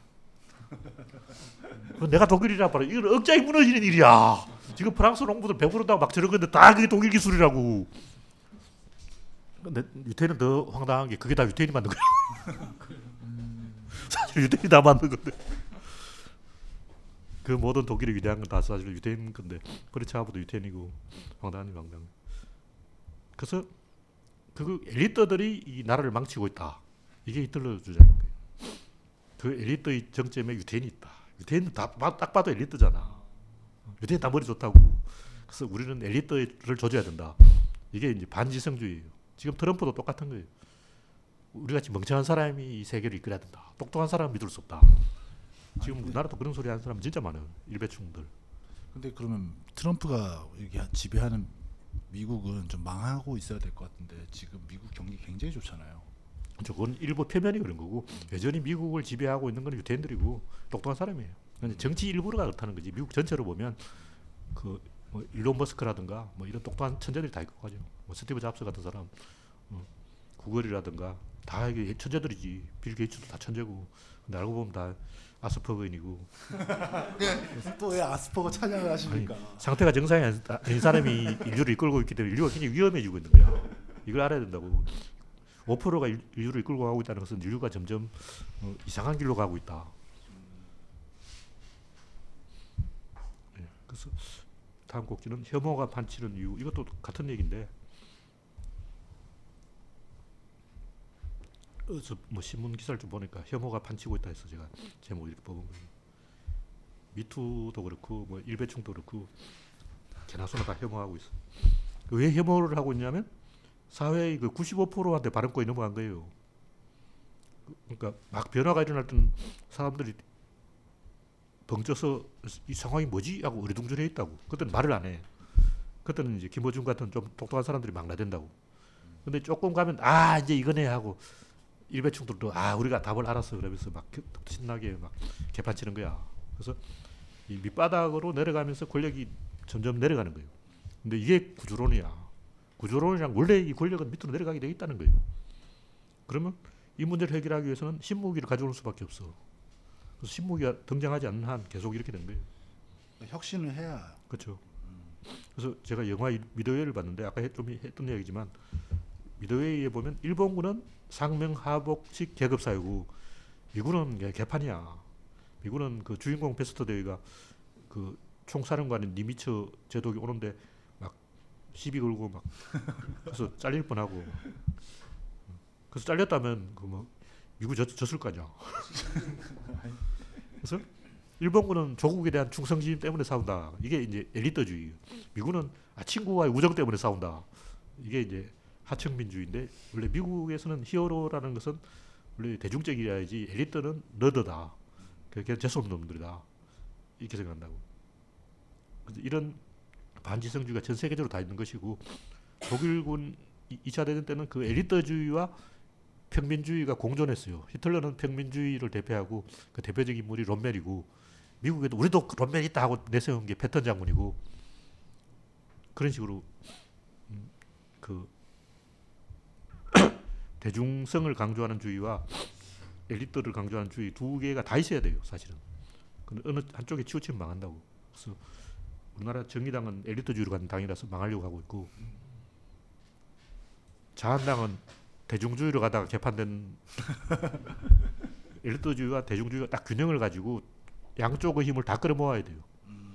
내가 독일이라 봐라. 이건 억장이 무너지는 일이야. 지금 프랑스 농부들 배부르다고 막 저런 건데 다 그게 독일 기술이라고. 근데 유태인은 더 황당한 게 그게 다 유태인이 만든 거야. 사실 유태인이 다 만든 건데. 그 모든 독일의 위대한 건 다 사실 유태인 건데 프리츠 하버도 유태인이고 황당하니 황당. 그래서 그 엘리트들이 이 나라를 망치고 있다. 이게 히틀러 주장인 거예요. 그 엘리트의 정점에 유태인이 있다. 유태인은 다, 딱 봐도 엘리트잖아. 유태인 다 머리 좋다고. 그래서 우리는 엘리트를 조져야 된다. 이게 이제 반지성주의예요. 지금 트럼프도 똑같은 거예요. 우리같이 멍청한 사람이 이 세계를 이끌어야 된다. 똑똑한 사람은 믿을 수 없다. 지금 아니, 우리나라도 그런 소리 하는 사람 진짜 많아요. 일배충들. 근데 그러면 트럼프가 이렇게 지배하는 미국은 좀 망하고 있어야 될 것 같은데 지금 미국 경기 굉장히 좋잖아요. 그건 일부 표면이 그런 거고 여전히 미국을 지배하고 있는 건 유태인들이고 똑똑한 사람이에요. 정치 일부가 그렇다는 거지. 미국 전체로 보면 그 뭐 일론 머스크라든가 뭐 이런 똑똑한 천재들이 다 있고 가죠. 뭐 스티브 잡스 같은 사람, 어, 구글이라든가 다 이게 천재들이지. 빌 게이츠도 다 천재고. 근데 알고 보면 다 아스퍼거인이고. 또 왜 아스퍼거 찬양을 하십니까? 아니, 상태가 정상이 아닌 사람이 인류를 이끌고 있기 때문에 인류가 굉장히 위험해지고 있는 거야. 이걸 알아야 된다고. 오 퍼센트가 인류를 이끌고 가고 있다는 것은 인류가 점점 어, 이상한 길로 가고 있다. 네, 그래서 다음 곡지는 혐오가 판치는 이유. 이것도 같은 얘기인데 그래서 뭐 신문 기사를 좀 보니까 혐오가 판치고 있다 해서 제가 제목 이렇게 뽑은 거예요. 미투도 그렇고 뭐 일배충도 그렇고 개나 소나 다 혐오하고 있어. 왜 혐오를 하고 있냐면 사회의 그 구십오 퍼센트한테 발언권이 넘어간 거예요. 그러니까 막 변화가 일어날 때는 사람들이 벙쪄서 이 상황이 뭐지? 하고 어리둥절해 있다고. 그때는 말을 안 해. 그때는 이제 김어준 같은 좀 똑똑한 사람들이 막 나댄다고. 근데 조금 가면 아 이제 이거네 하고 일배충들도 아 우리가 답을 알았어 그러면서 막 신나게 막 개판치는 거야. 그래서 이 밑바닥으로 내려가면서 권력이 점점 내려가는 거예요. 근데 이게 구조론이야. 구조론이랑 원래 이 권력은 밑으로 내려가게 돼 있다는 거예요. 그러면 이 문제를 해결하기 위해서는 신무기를 가져올 수밖에 없어. 그래서 신무기가 등장하지 않는 한 계속 이렇게 된 거예요. 혁신을 해야. 그렇죠. 그래서 제가 영화 미드웨이를 봤는데 아까 좀 했던 이야기지만 미드웨이에 보면 일본군은 상명하복식 계급 사회고 미군은 개판이야. 미군은 그 주인공 베스트 대위가 그 총사령관인 니미츠 제독이 오는데 막 시비 걸고 막 그래서 잘릴 뻔하고 그래서 잘렸다면 그 뭐 미국 졌, 졌을 거 아니야. 그래서 일본군은 조국에 대한 충성심 때문에 싸운다. 이게 이제 엘리트주의. 미군은 아, 친구와의 우정 때문에 싸운다. 이게 이제 하층민주의인데 원래 미국에서는 히어로라는 것은 원래 대중적이어야지 엘리트는 너드다. 그게 재수없는 놈들이다. 이렇게 생각한다고. 그래서 이런 반지성주의가 전 세계적으로 다 있는 것이고 독일군 이 차 대전 때는 그 엘리트주의와 평민주의가 공존했어요. 히틀러는 평민주의를 대표하고 그 대표적인 인물이 롬멜이고 미국에도 우리도 롬멜 있다 하고 내세운 게 패턴 장군이고 그런 식으로 음, 그 대중성을 강조하는 주의와 엘리트를 강조하는 주의 두 개가 다 있어야 돼요, 사실은. 근데 어느 한쪽에 치우치면 망한다고. 그래서 우리나라 정의당은 엘리트주의로 가는 당이라서 망하려고 하고 있고 자한당은 대중주의로 가다가 개판된 엘리트주의와 대중주의가 딱 균형을 가지고 양쪽의 힘을 다 끌어모아야 돼요.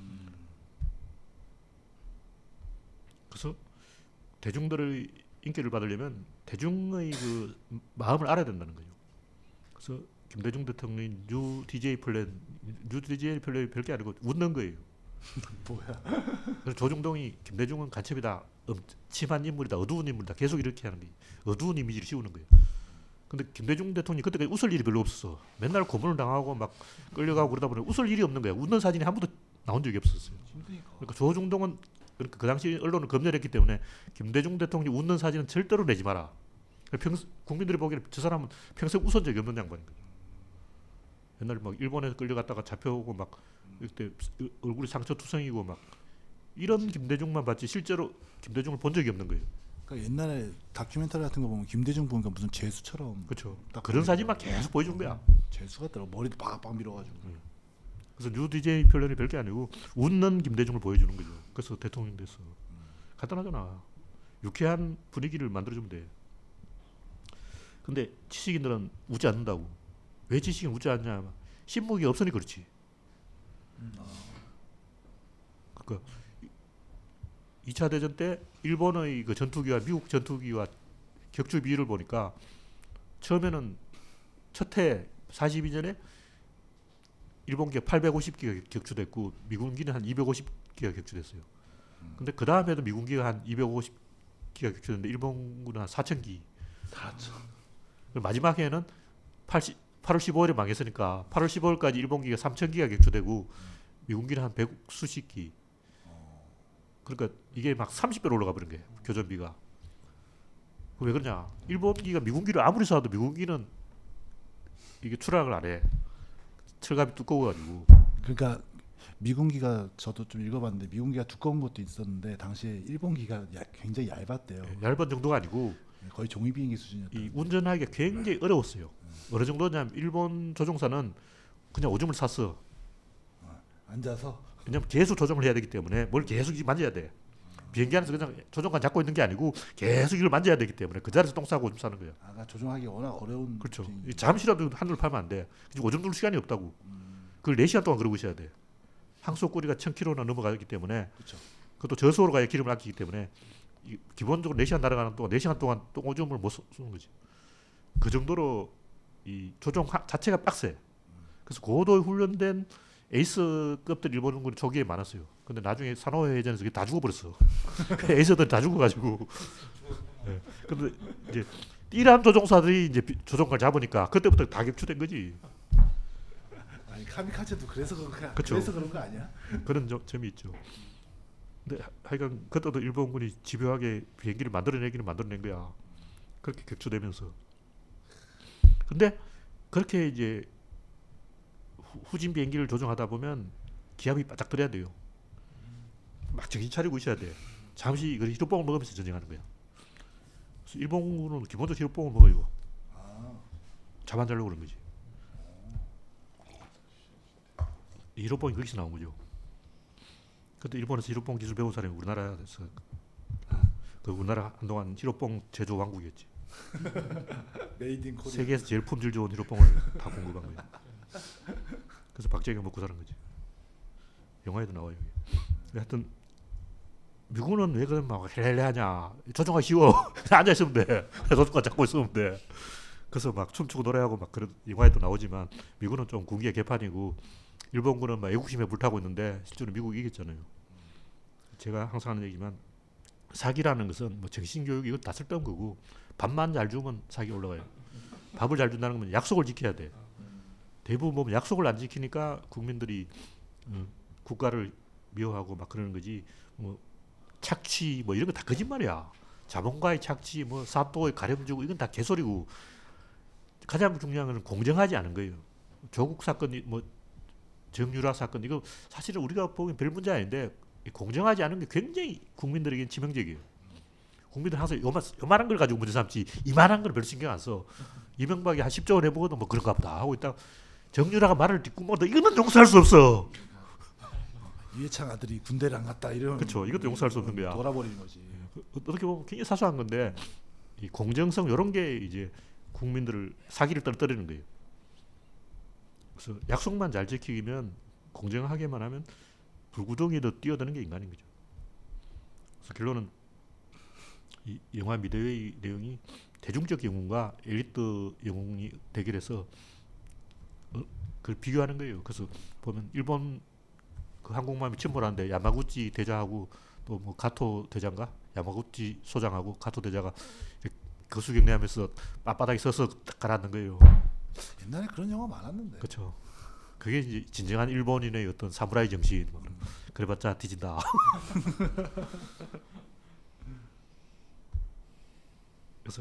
그래서 대중들의 인기를 받으려면 대중의 그 마음을 알아야 된다는 거죠. 그래서 김대중 대통령이 뉴 디제이 플랜, 뉴 디제이 플랜이 별게 아니고 웃는 거예요. 뭐야? 그래서 조중동이 김대중은 간첩이다, 음침한 인물이다, 어두운 인물이다 계속 이렇게 하는 거예요. 어두운 이미지를 씌우는 거예요. 근데 김대중 대통령이 그때까지 웃을 일이 별로 없었어. 맨날 고문을 당하고 막 끌려가고 그러다 보니 웃을 일이 없는 거야. 웃는 사진이 한 번도 나온 적이 없었어요. 그러니까 조중동은 그러니까 그 당시 언론을 검열했기 때문에 김대중 대통령이 웃는 사진은 절대로 내지 마라. 평소, 국민들이 보기에는 저 사람은 평생 웃은 적이 없는 양반인 거예요. 옛날에 막 일본에서 끌려갔다가 잡혀오고 막 이때 얼굴이 상처투성이고 막 이런 김대중만 봤지 실제로 김대중을 본 적이 없는 거예요. 그러니까 옛날에 다큐멘터리 같은 거 보면 김대중 보니까 무슨 재수처럼 그렇죠. 그런 사진만 계속 보여준 거야. 재수 같더라고. 머리도 빡빡 밀어가지고. 네. 그래서 뉴 디제이 표현이 별게 아니고 웃는 김대중을 보여주는 거죠. 그래서 대통령 됐어. 간단하잖아. 유쾌한 분위기를 만들어주면 돼. 근데 지식인들은 웃지 않는다고. 왜 지식인 웃지 않냐? 신무기 없으니 그렇지. 음. 그러니까 이 차 대전 때 일본의 그 전투기와 미국 전투기와 격추 비율을 보니까 처음에는 첫 해 사십이 년에 일본기가 팔백오십 기가 격추됐고 미군기는 한 이백오십 기가 격추됐어요. 근데 그 다음에도 미군기가 한 이백오십 기가 격추됐는데 일본군은 한 사천 기. 사천. 마지막 해에는 팔월 십오일에 망했으니까 팔월 십오일까지 일본기가 삼천 기가 격추되고 미군기는 한 백수십 기. 그러니까 이게 막 삼십 배로 올라가 버린 거예요. 교전비가. 왜 그러냐? 일본기가 미군기를 아무리 쏴도 미군기는 이게 추락을 안 해. 철갑이 두꺼워가지고. 그러니까 미군기가 저도 좀 읽어봤는데 미군기가 두꺼운 것도 있었는데 당시에 일본기가 야, 굉장히 얇았대요. 네, 얇은 정도가 아니고 거의 종이 비행기 수준이었다. 이 운전하기가 굉장히 어려웠어요. 음. 어느 정도냐면 일본 조종사는 그냥 오줌을 쌌어. 어, 앉아서. 왜냐면 계속 조정을 해야 되기 때문에 뭘 계속 만져야 돼. 비행기 안에서 그냥 조종관 잡고 있는 게 아니고 계속 이걸 만져야 되기 때문에 그 자리에서 똥 싸고 오줌 싸는 거야. 아, 조종하기 워낙 어려운. 그렇죠. 비행기. 잠시라도 하늘을 팔면 안 돼. 오줌 둘 시간이 없다고. 음. 그걸 네 시간 동안 그러고 있어야 돼. 항속 거리가 천 킬로미터나 넘어가기 때문에 그렇죠. 그것도 저속으로 가야 기름을 아끼기 때문에 기본적으로 네 시간 날아가는 동안 네 시간 동안 똥 오줌을 못 쏘는 거지. 그 정도로 이 조종 자체가 빡세. 그래서 고도에 훈련된 에이스급들 일본군이 초기에 많았어요. 근데 나중에 산호해 해전에서 다 죽어버렸어. 에이스들 다 죽어가지고 네. 근데 이제 띠란 조종사들이 이제 조종관 잡으니까 그때부터 다 격추된 거지. 아니 카미카제도 그래서 그런 거 그쵸. 그래서 그런 거 아니야? 그런 점, 점이 있죠. 근데 하여간 그때도 일본군이 집요하게 비행기를 만들어내기는 만들어낸 거야. 그렇게 격추되면서. 근데 그렇게 이제 후, 후진 비행기를 조종하다 보면 기압이 바짝 들어야 돼요. 막 정신 차리고 있어야 돼. 잠시 그 히로뽕을 먹으면서 전쟁하는 거야. 그래서 일본군은 기본적으로 히로뽕을 먹어요. 아, 잠 안 자려고 그런 거지. 히로뽕이 거기서 나온 거죠. 그때 일본에서 히로뽕 기술 배운 사람이 우리나라에서 그 우리나라 한동안 히로뽕 제조 왕국이었지. 메이드 인 코리아. 세계에서 제일 품질 좋은 히로뽕을 다 공급한 거예요. 그래서 박정희가 먹고 사는 거지. 영화에도 나와요. 하여튼 미국은 왜 그런 막 헬레하냐? 조종하기 쉬워. 앉아 있으면 돼. 조종관 잡고 있으면 돼. 그래서 막 춤추고 노래하고 막 그런 영화에도 나오지만 미국은 좀 군기의 개판이고 일본군은 막 애국심에 불타고 있는데 실제로 미국이 이겼잖아요. 제가 항상 하는 얘기지만 사기라는 것은 뭐 정신교육 이거 다 쓸데없는 거고 밥만 잘 주면 사기 올라가요. 밥을 잘 준다는 건 약속을 지켜야 돼. 대부분 보면 약속을 안 지키니까 국민들이 어, 국가를 미워하고 막 그러는 거지. 뭐 착취 뭐 이런 거 다 거짓말이야. 자본가의 착취 뭐 사또의 가렴주고 이건 다 개소리고 가장 중요한 건 공정하지 않은 거예요. 조국 사건이 뭐 정유라 사건 이거 사실은 우리가 보기엔 별 문제 아닌데 공정하지 않은 게 굉장히 국민들에게는 치명적이에요. 국민들 항상 요만, 요만한 걸 가지고 문제 삼지 이만한 걸 별로 신경 안 써. 이명박이 한 십조 원 해보고도 뭐 그런가 보다 하고 있다. 정유라가 말을 듣고 뭐 이거는 용서할 수 없어. 이해창 아들이 군대를 안 갔다 이런. 그렇죠. 이것도 용서할 수 없는 거야. 돌아버리는 거지. 어떻게 보면 굉장히 사소한 건데 이 공정성 이런 게 이제 국민들을 사기를 떨어뜨리는 거예요. 그래서 약속만 잘 지키면 공정하게만 하면 불구덩이에도 뛰어드는 게 인간인 거죠. 그래서 결론은 이 영화 미드웨이 내용이 대중적 영웅과 엘리트 영웅이 대결해서 어, 그걸 비교하는 거예요. 그래서 보면 일본 그 항공모함이 침몰하는데 야마구치 대장하고 또 뭐 가토 대장가 야마구치 소장하고 가토 대장가 거수경례하면서 앞바닥에 서서 딱 가라앉는 거예요. 옛날에 그런 영화 많았는데. 그렇죠. 그게 이제 진정한 일본인의 어떤 사무라이 정신. 뭐 음. 그래봤자 뒤진다. 그래서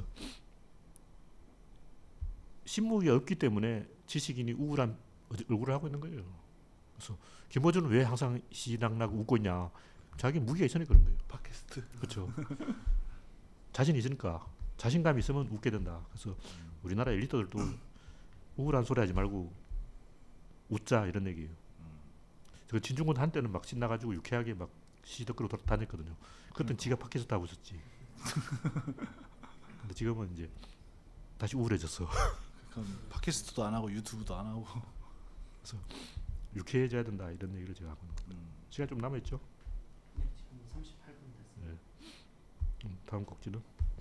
신무기가 없기 때문에 지식인이 우울한 얼굴을 하고 있는 거예요. 그래서 김어준은 왜 항상 시낙낙 웃고 있냐? 자기 무기가 있으니까 그런 거예요. 팟캐스트. 그렇죠. 자신이 있으니까 자신감이 있으면 웃게 된다. 그래서 우리나라 엘리트들도 우울한 소리 하지 말고 웃자 이런 얘기예요. 저 진중권 한때는 막 신나가지고 유쾌하게 막 시시덕거리고 돌아다녔거든요. 그때는 지가 팟캐스트 하고 있었지. 근데 지금은 이제 다시 우울해졌어. 그럼 팟캐스트도 안 하고 유튜브도 안 하고. 그래서 유쾌해져야 된다 이런 얘기를 제가 하고 있는 겁니다. 음. 시간 좀 남아있죠? 네, 지금 삼십팔 분 됐습니다. 네. 음, 다음 곡지는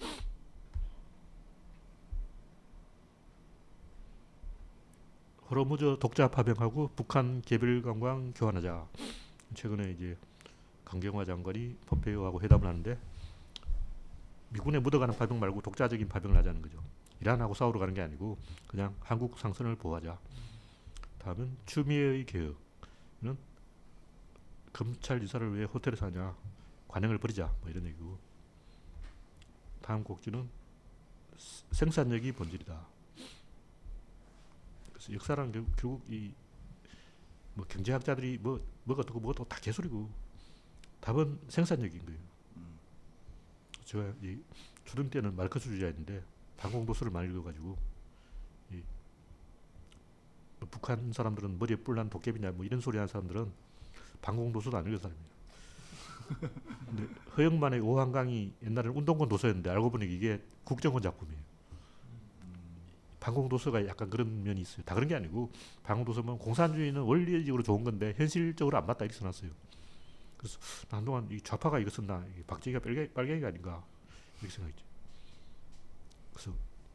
호르무즈 독자 파병하고 북한 개별 관광 교환하자. 최근에 이제 강경화 장관이 폼페이오하고 회담을 하는데 미군에 묻어가는 파병 말고 독자적인 파병을 하자는 거죠. 이란하고 싸우러 가는 게 아니고 그냥 한국 상선을 보호하자. 다음은 추미애의 개혁은 검찰 이사를 왜 호텔에서 하냐. 관행을 버리자. 뭐 이런 얘기고. 다음 곡지는 생산력이 본질이다. 그래서 역사라는 게 결국 이 뭐 경제학자들이 뭐 뭐가 어떻고 뭐가 어떻고 다 개소리고 답은 생산력인 거예요. 음. 제가 이 초등 때는 마르크스주의자였는데 방공도서를 많이 읽어가지고 이 뭐 북한 사람들은 머리에 뿔난 도깨비냐 뭐 이런 소리 하는 사람들은 방공도서도 안 읽은 사람이에요. 근데 허영만의 오한강이 옛날에는 운동권 도서였는데 알고 보니 이게 국정원 작품이에요. 방공도서가 약간 그런 면이 있어요. 다 그런 게 아니고 방공도서면 공산주의는 원리적으로 좋은 건데 현실적으로 안 맞다 이렇게 써놨어요. 그래서 한동안 이 좌파가 이거 썼나 박정희가 빨갱이, 빨갱이가 아닌가 이렇게 생각했죠. 그래서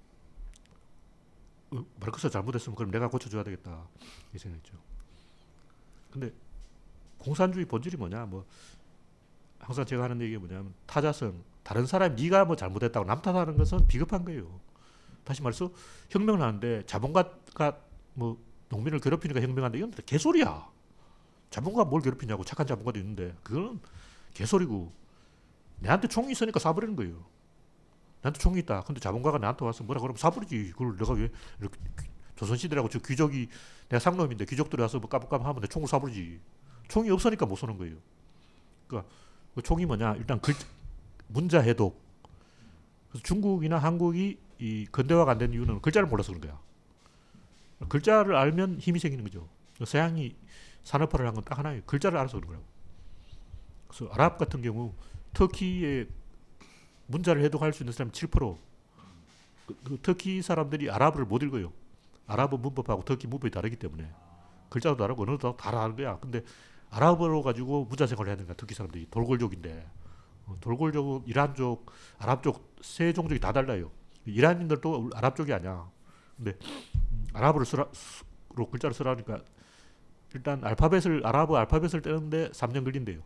어, 마르크스가 잘못했으면 그럼 내가 고쳐줘야 되겠다 이렇게 생각했죠. 근데 공산주의 본질이 뭐냐 뭐 항상 제가 하는 얘기가 뭐냐면 타자성 다른 사람이 네가 뭐 잘못했다고 남 탓하는 것은 비겁한 거예요. 다시 말해서 혁명을 하는데 자본가가 뭐 농민을 괴롭히니까 혁명한다. 이건 개소리야. 자본가가 뭘 괴롭히냐고. 착한 자본가도 있는데 그거는 개소리고 내한테 총이 있으니까 쏴버리는 거예요. 나한테 총이 있다. 근데 자본가가 나한테 와서 뭐라 그러면 쏴버리지. 그걸 내가 왜 이렇게 조선시대라고 저 귀족이 내가 상놈인데 귀족들이 와서 뭐 까불까불 하면 내 총을 쏴버리지. 총이 없으니까 못 쏘는 거예요. 그러니까 그 총이 뭐냐. 일단 글, 문자 해독. 그래서 중국이나 한국이 이 근대화가 안 된 이유는 글자를 몰라서 그런 거야. 글자를 알면 힘이 생기는 거죠. 서양이 산업화를 한 건 딱 하나예요. 글자를 알아서 그런 거라고. 그래서 아랍 같은 경우 터키의 문자를 해독할 수 있는 사람이 칠 퍼센트. 그, 그 터키 사람들이 아랍어를 못 읽어요. 아랍어 문법하고 터키 문법이 다르기 때문에 글자도 다르고 언어도 다 다른 거야. 근데 아랍어로 가지고 문자 생활을 해야 되니까 터키 사람들이 돌골족인데 어, 돌골족은 이란족, 아랍족 세 종족이 다 달라요. 이란인들도 아랍족이 아니야. 근데 음, 아랍어를 쓰라, 로 글자를 쓰라니까 일단 알파벳을 아랍어 알파벳을 떼는데 삼 년 걸린대요.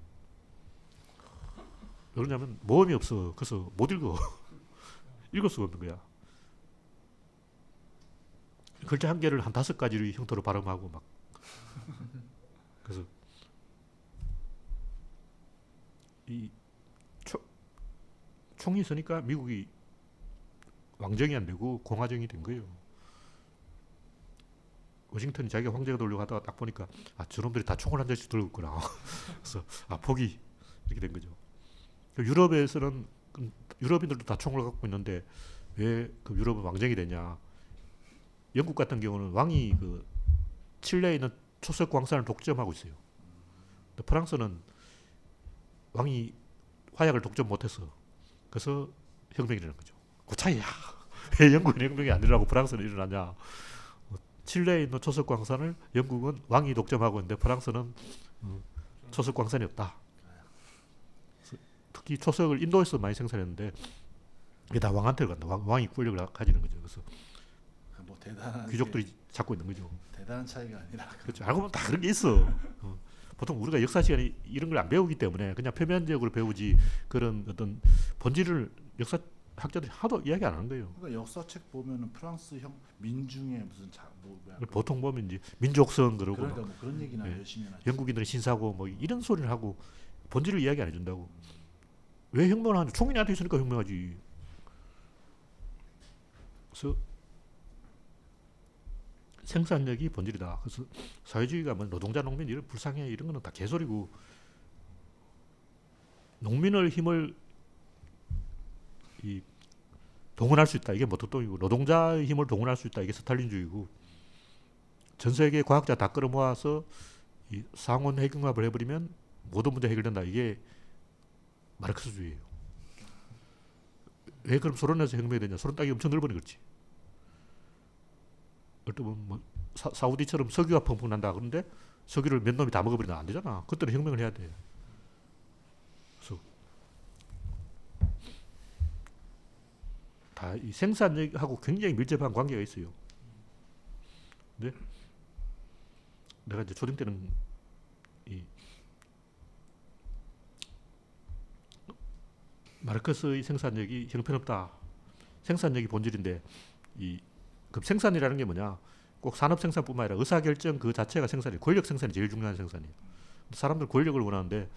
왜 그러냐면 모음이 없어. 그래서 못 읽어. 읽을 수가 없는 거야. 글자 한 개를 한 다섯 가지 형태로 발음하고 막. 그래서 이 초, 총이 있으니까 미국이 왕정이 안 되고 공화정이 된 거예요. 워싱턴이 자기가 황제가 되려고 하다가 딱 보니까 아 저놈들이 다 총을 한 잔씩 들고 있구나. 그래서 아 포기 이렇게 된 거죠. 유럽에서는 유럽인들도 다 총을 갖고 있는데 왜 그 유럽은 왕정이 되냐? 영국 같은 경우는 왕이 그 칠레에 있는 초석 광산을 독점하고 있어요. 근데 프랑스는 왕이 화약을 독점 못해서 그래서 혁명이 일어난 거죠. 그 차이야. 왜 영국은 혁명이 안 일어나고 프랑스는 일어나냐? 칠레에 있는 초석 광산을 영국은 왕이 독점하고 있는데 프랑스는 초석 광산이 없다. 특히 초석을 인도에서 많이 생산했는데 이게 다 왕한테 간다. 왕, 왕이 권력을 가지는 거죠. 그래서 뭐 대단한 귀족들이 잡고 있는 거죠. 대단한 차이가 아니라 그렇죠. 알고 보면 다 그런 게 있어. 어. 보통 우리가 역사 시간에 이런 걸 안 배우기 때문에 그냥 표면적으로 배우지 그런 어떤 본질을 역사 학자들이 하도 이야기 안 하는 거예요. 그러니까 역사책 보면은 프랑스 형 민중의 무슨 자, 뭐, 보통 보면 이제 민족성 그러고 그러니까 뭐 그런 얘기나 네. 열심히 하죠. 영국인들은 신사고 뭐 이런 소리를 하고 본질을 이야기 안 해준다고. 왜 혁명을 하는지 총이 나한테 있으니까 혁명하지. 그래서 생산력이 본질이다. 그래서 사회주의가 뭐 노동자 농민 이런 불쌍해 이런 거는 다 개소리고 농민의 힘을 이 동원할 수 있다. 이게 모토동이고 노동자의 힘을 동원할 수 있다. 이게 스탈린주의고 전 세계 과학자 다 끌어모아서 이 상온 핵융합을 해버리면 모든 문제 해결된다. 이게 마르크스주의예요. 왜 그럼 소련에서 혁명이 되냐? 소련 땅이 엄청 넓으니 그렇지. 어쩌면 뭐 사, 사우디처럼 석유가 펑펑 난다 그런데 석유를 몇 놈이 다 먹어버리면 안 되잖아. 그때는 혁명을 해야 돼. 그래서 다 이 생산력하고 굉장히 밀접한 관계가 있어요. 근데 내가 이제 초딩 때는 이 마르크스의 생산력이 형편없다. 생산력이 본질인데 이 그 생산이라는 게 뭐냐? 꼭 산업 생산뿐만 아니라 의사결정 그 자체가 생산이에요. 권력 생산이 제일 중요한 생산이에요. 사람들 권력을 원하는데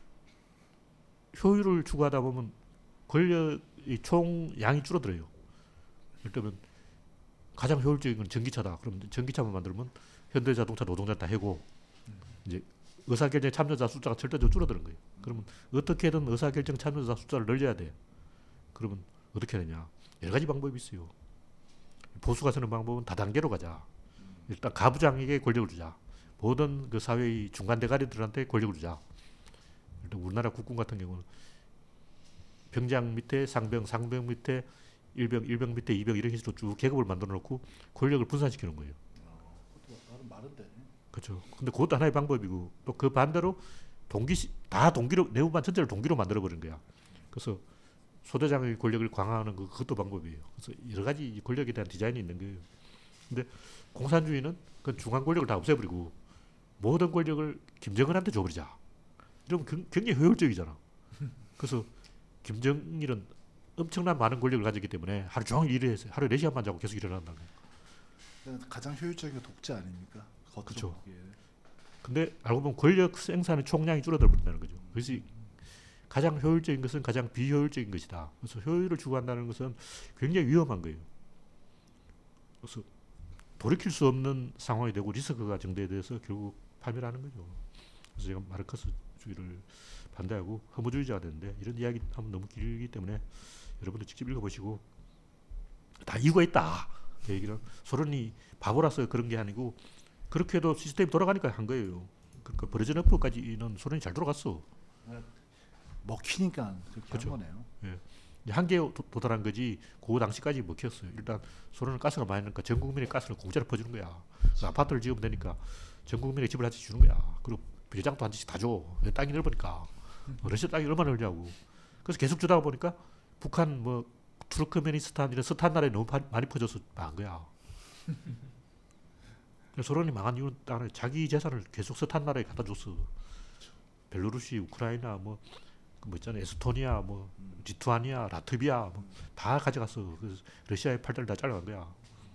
효율을 추구하다 보면 권력의 총 양이 줄어들어요. 예를 들면 가장 효율적인 건 전기차다. 그럼 전기차만 만들면 현대자동차 노동자 다 해고 이제 의사결정 참여자 숫자가 절대적으로 줄어드는 거예요. 그러면 어떻게든 의사결정 참여자 숫자를 늘려야 돼. 그러면 어떻게 해야 되냐? 여러 가지 방법이 있어요. 보수가 쓰는 방법은 다단계로 가자. 일단 가부장에게 권력을 주자. 모든 그 사회의 중간 대가리들한테 권력을 주자. 일단 우리나라 국군 같은 경우는 병장 밑에 상병, 상병 밑에 일병, 일병 밑에 이병 이런 식으로 쭉 계급을 만들어 놓고 권력을 분산시키는 거예요. 그것도 나름 마른데. 그렇죠. 근데 그것도 하나의 방법이고 또 그 반대로 동기 다 동기로 내부반 전체를 동기로 만들어 버린 거야. 그래서 소대장의 권력을 강화하는 그 그것도 방법이에요. 그래서 여러 가지 권력에 대한 디자인이 있는 거예요. 근데 공산주의는 그 중앙 권력을 다 없애버리고 모든 권력을 김정은한테 줘버리자. 이러면 굉장히 효율적이잖아. 그래서 김정일은 엄청난 많은 권력을 가졌기 때문에 하루 종일 일을 해서 하루에 네 시간만 자고 계속 일어난다는 거예요. 그러니까 가장 효율적인 게 독재 아닙니까? 겉으로 그쵸. 보기에는. 근데 알고 보면 권력 생산의 총량이 줄어들어 버린다는 거죠. 그래서 가장 효율적인 것은 가장 비효율적인 것이다. 그래서 효율을 추구한다는 것은 굉장히 위험한 거예요. 그래서 돌이킬 수 없는 상황이 되고 리스크가 증대돼서 결국 파멸하는 거죠. 그래서 제가 마르크스주의를 반대하고 허무주의자가 되는데 이런 이야기 하면 너무 길기 때문에 여러분들 직접 읽어보시고 다 이유가 있다. 그 얘기는 소련이 바보라서 그런 게 아니고 그렇게 해도 시스템이 돌아가니까 한 거예요. 그러니까 브레즈네프까지는 소련이 잘 돌아갔어. 먹히니까 그렇게 그쵸. 한 거네요. 예. 한계에 도달한 거지 그 당시까지 먹혔어요. 일단 소련은 가스가 많이 나니까 전 국민의 가스를 공짜로 퍼주는 거야. 아파트를 지으면 되니까 전 국민의 집을 한 채 주는 거야. 그리고 비례장도 한 채씩 다 줘. 땅이 넓으니까. 러시아 땅이 얼마나 넓냐고. 그래서 계속 주다 보니까 북한 뭐 투르크메니스탄 이런 스탄 나라에 너무 많이 퍼져서 망한 거야. 소련이 망한 이유는 따로 자기 재산을 계속 스탄 나라에 갖다 줬어. 벨로루시, 우크라이나 뭐, 뭐 있잖아 에스토니아, 뭐 리투아니아, 라트비아 뭐 다 가져갔어. 그래서 러시아의 팔다리를 다 잘라간 거야.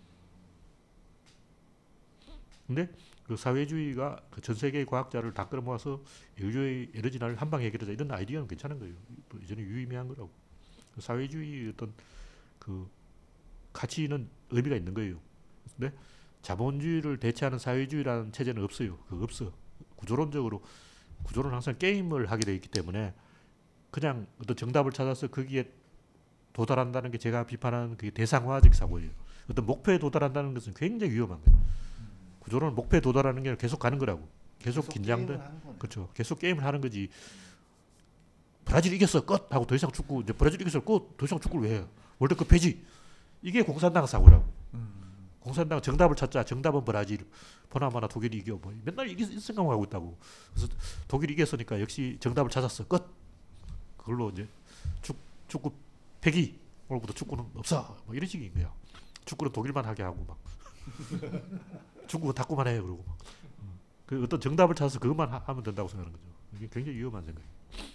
근데 그 사회주의가 그 전 세계의 과학자를 다 끌어모아서 인류의 에너지난을 한 방에 해결하자 이런 아이디어는 괜찮은 거예요. 또 이전에 유의미한 거라고. 사회주의 어떤 그 가치는 의미가 있는 거예요. 근데 자본주의를 대체하는 사회주의라는 체제는 없어요. 그거 없어. 구조론적으로 구조는 항상 게임을 하게 돼 있기 때문에 그냥 어떤 정답을 찾아서 거기에 도달한다는 게 제가 비판하는 그게 대상화적 사고예요. 어떤 목표에 도달한다는 것은 굉장히 위험한 거예요. 구조론은 목표에 도달하는 게 아니라 계속 가는 거라고. 계속, 계속 긴장돼. 게임을 하는 거네요. 그렇죠. 계속 게임을 하는 거지. 브라질 이겼어 끝 하고 더 이상 축구 이제 브라질 이겼어 끝 더 이상 축구를 왜 해요? 월드컵 폐지. 이게 공산당 사고라고. 음. 공산당 정답을 찾자. 정답은 브라질. 보나마나 독일이 이겨. 뭐 맨날 이 생각만 하고 있다고. 그래서 독일이 이겼으니까 역시 정답을 찾았어. 끝. 그걸로 이제 축, 축구 폐기. 오늘부터 축구는 없어. 뭐 이런 식인 거야. 축구는 독일만 하게 하고 막. 축구는 탁구만 해 그러고 막. 그 어떤 정답을 찾아서 그것만 하, 하면 된다고 생각하는 거죠. 이게 굉장히 위험한 생각이에요.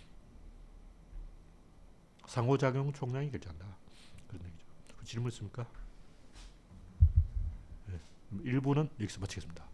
상호작용 총량이 결정한다. 그런 얘기죠. 질문 있습니까? 네. 일 부는 여기서 마치겠습니다.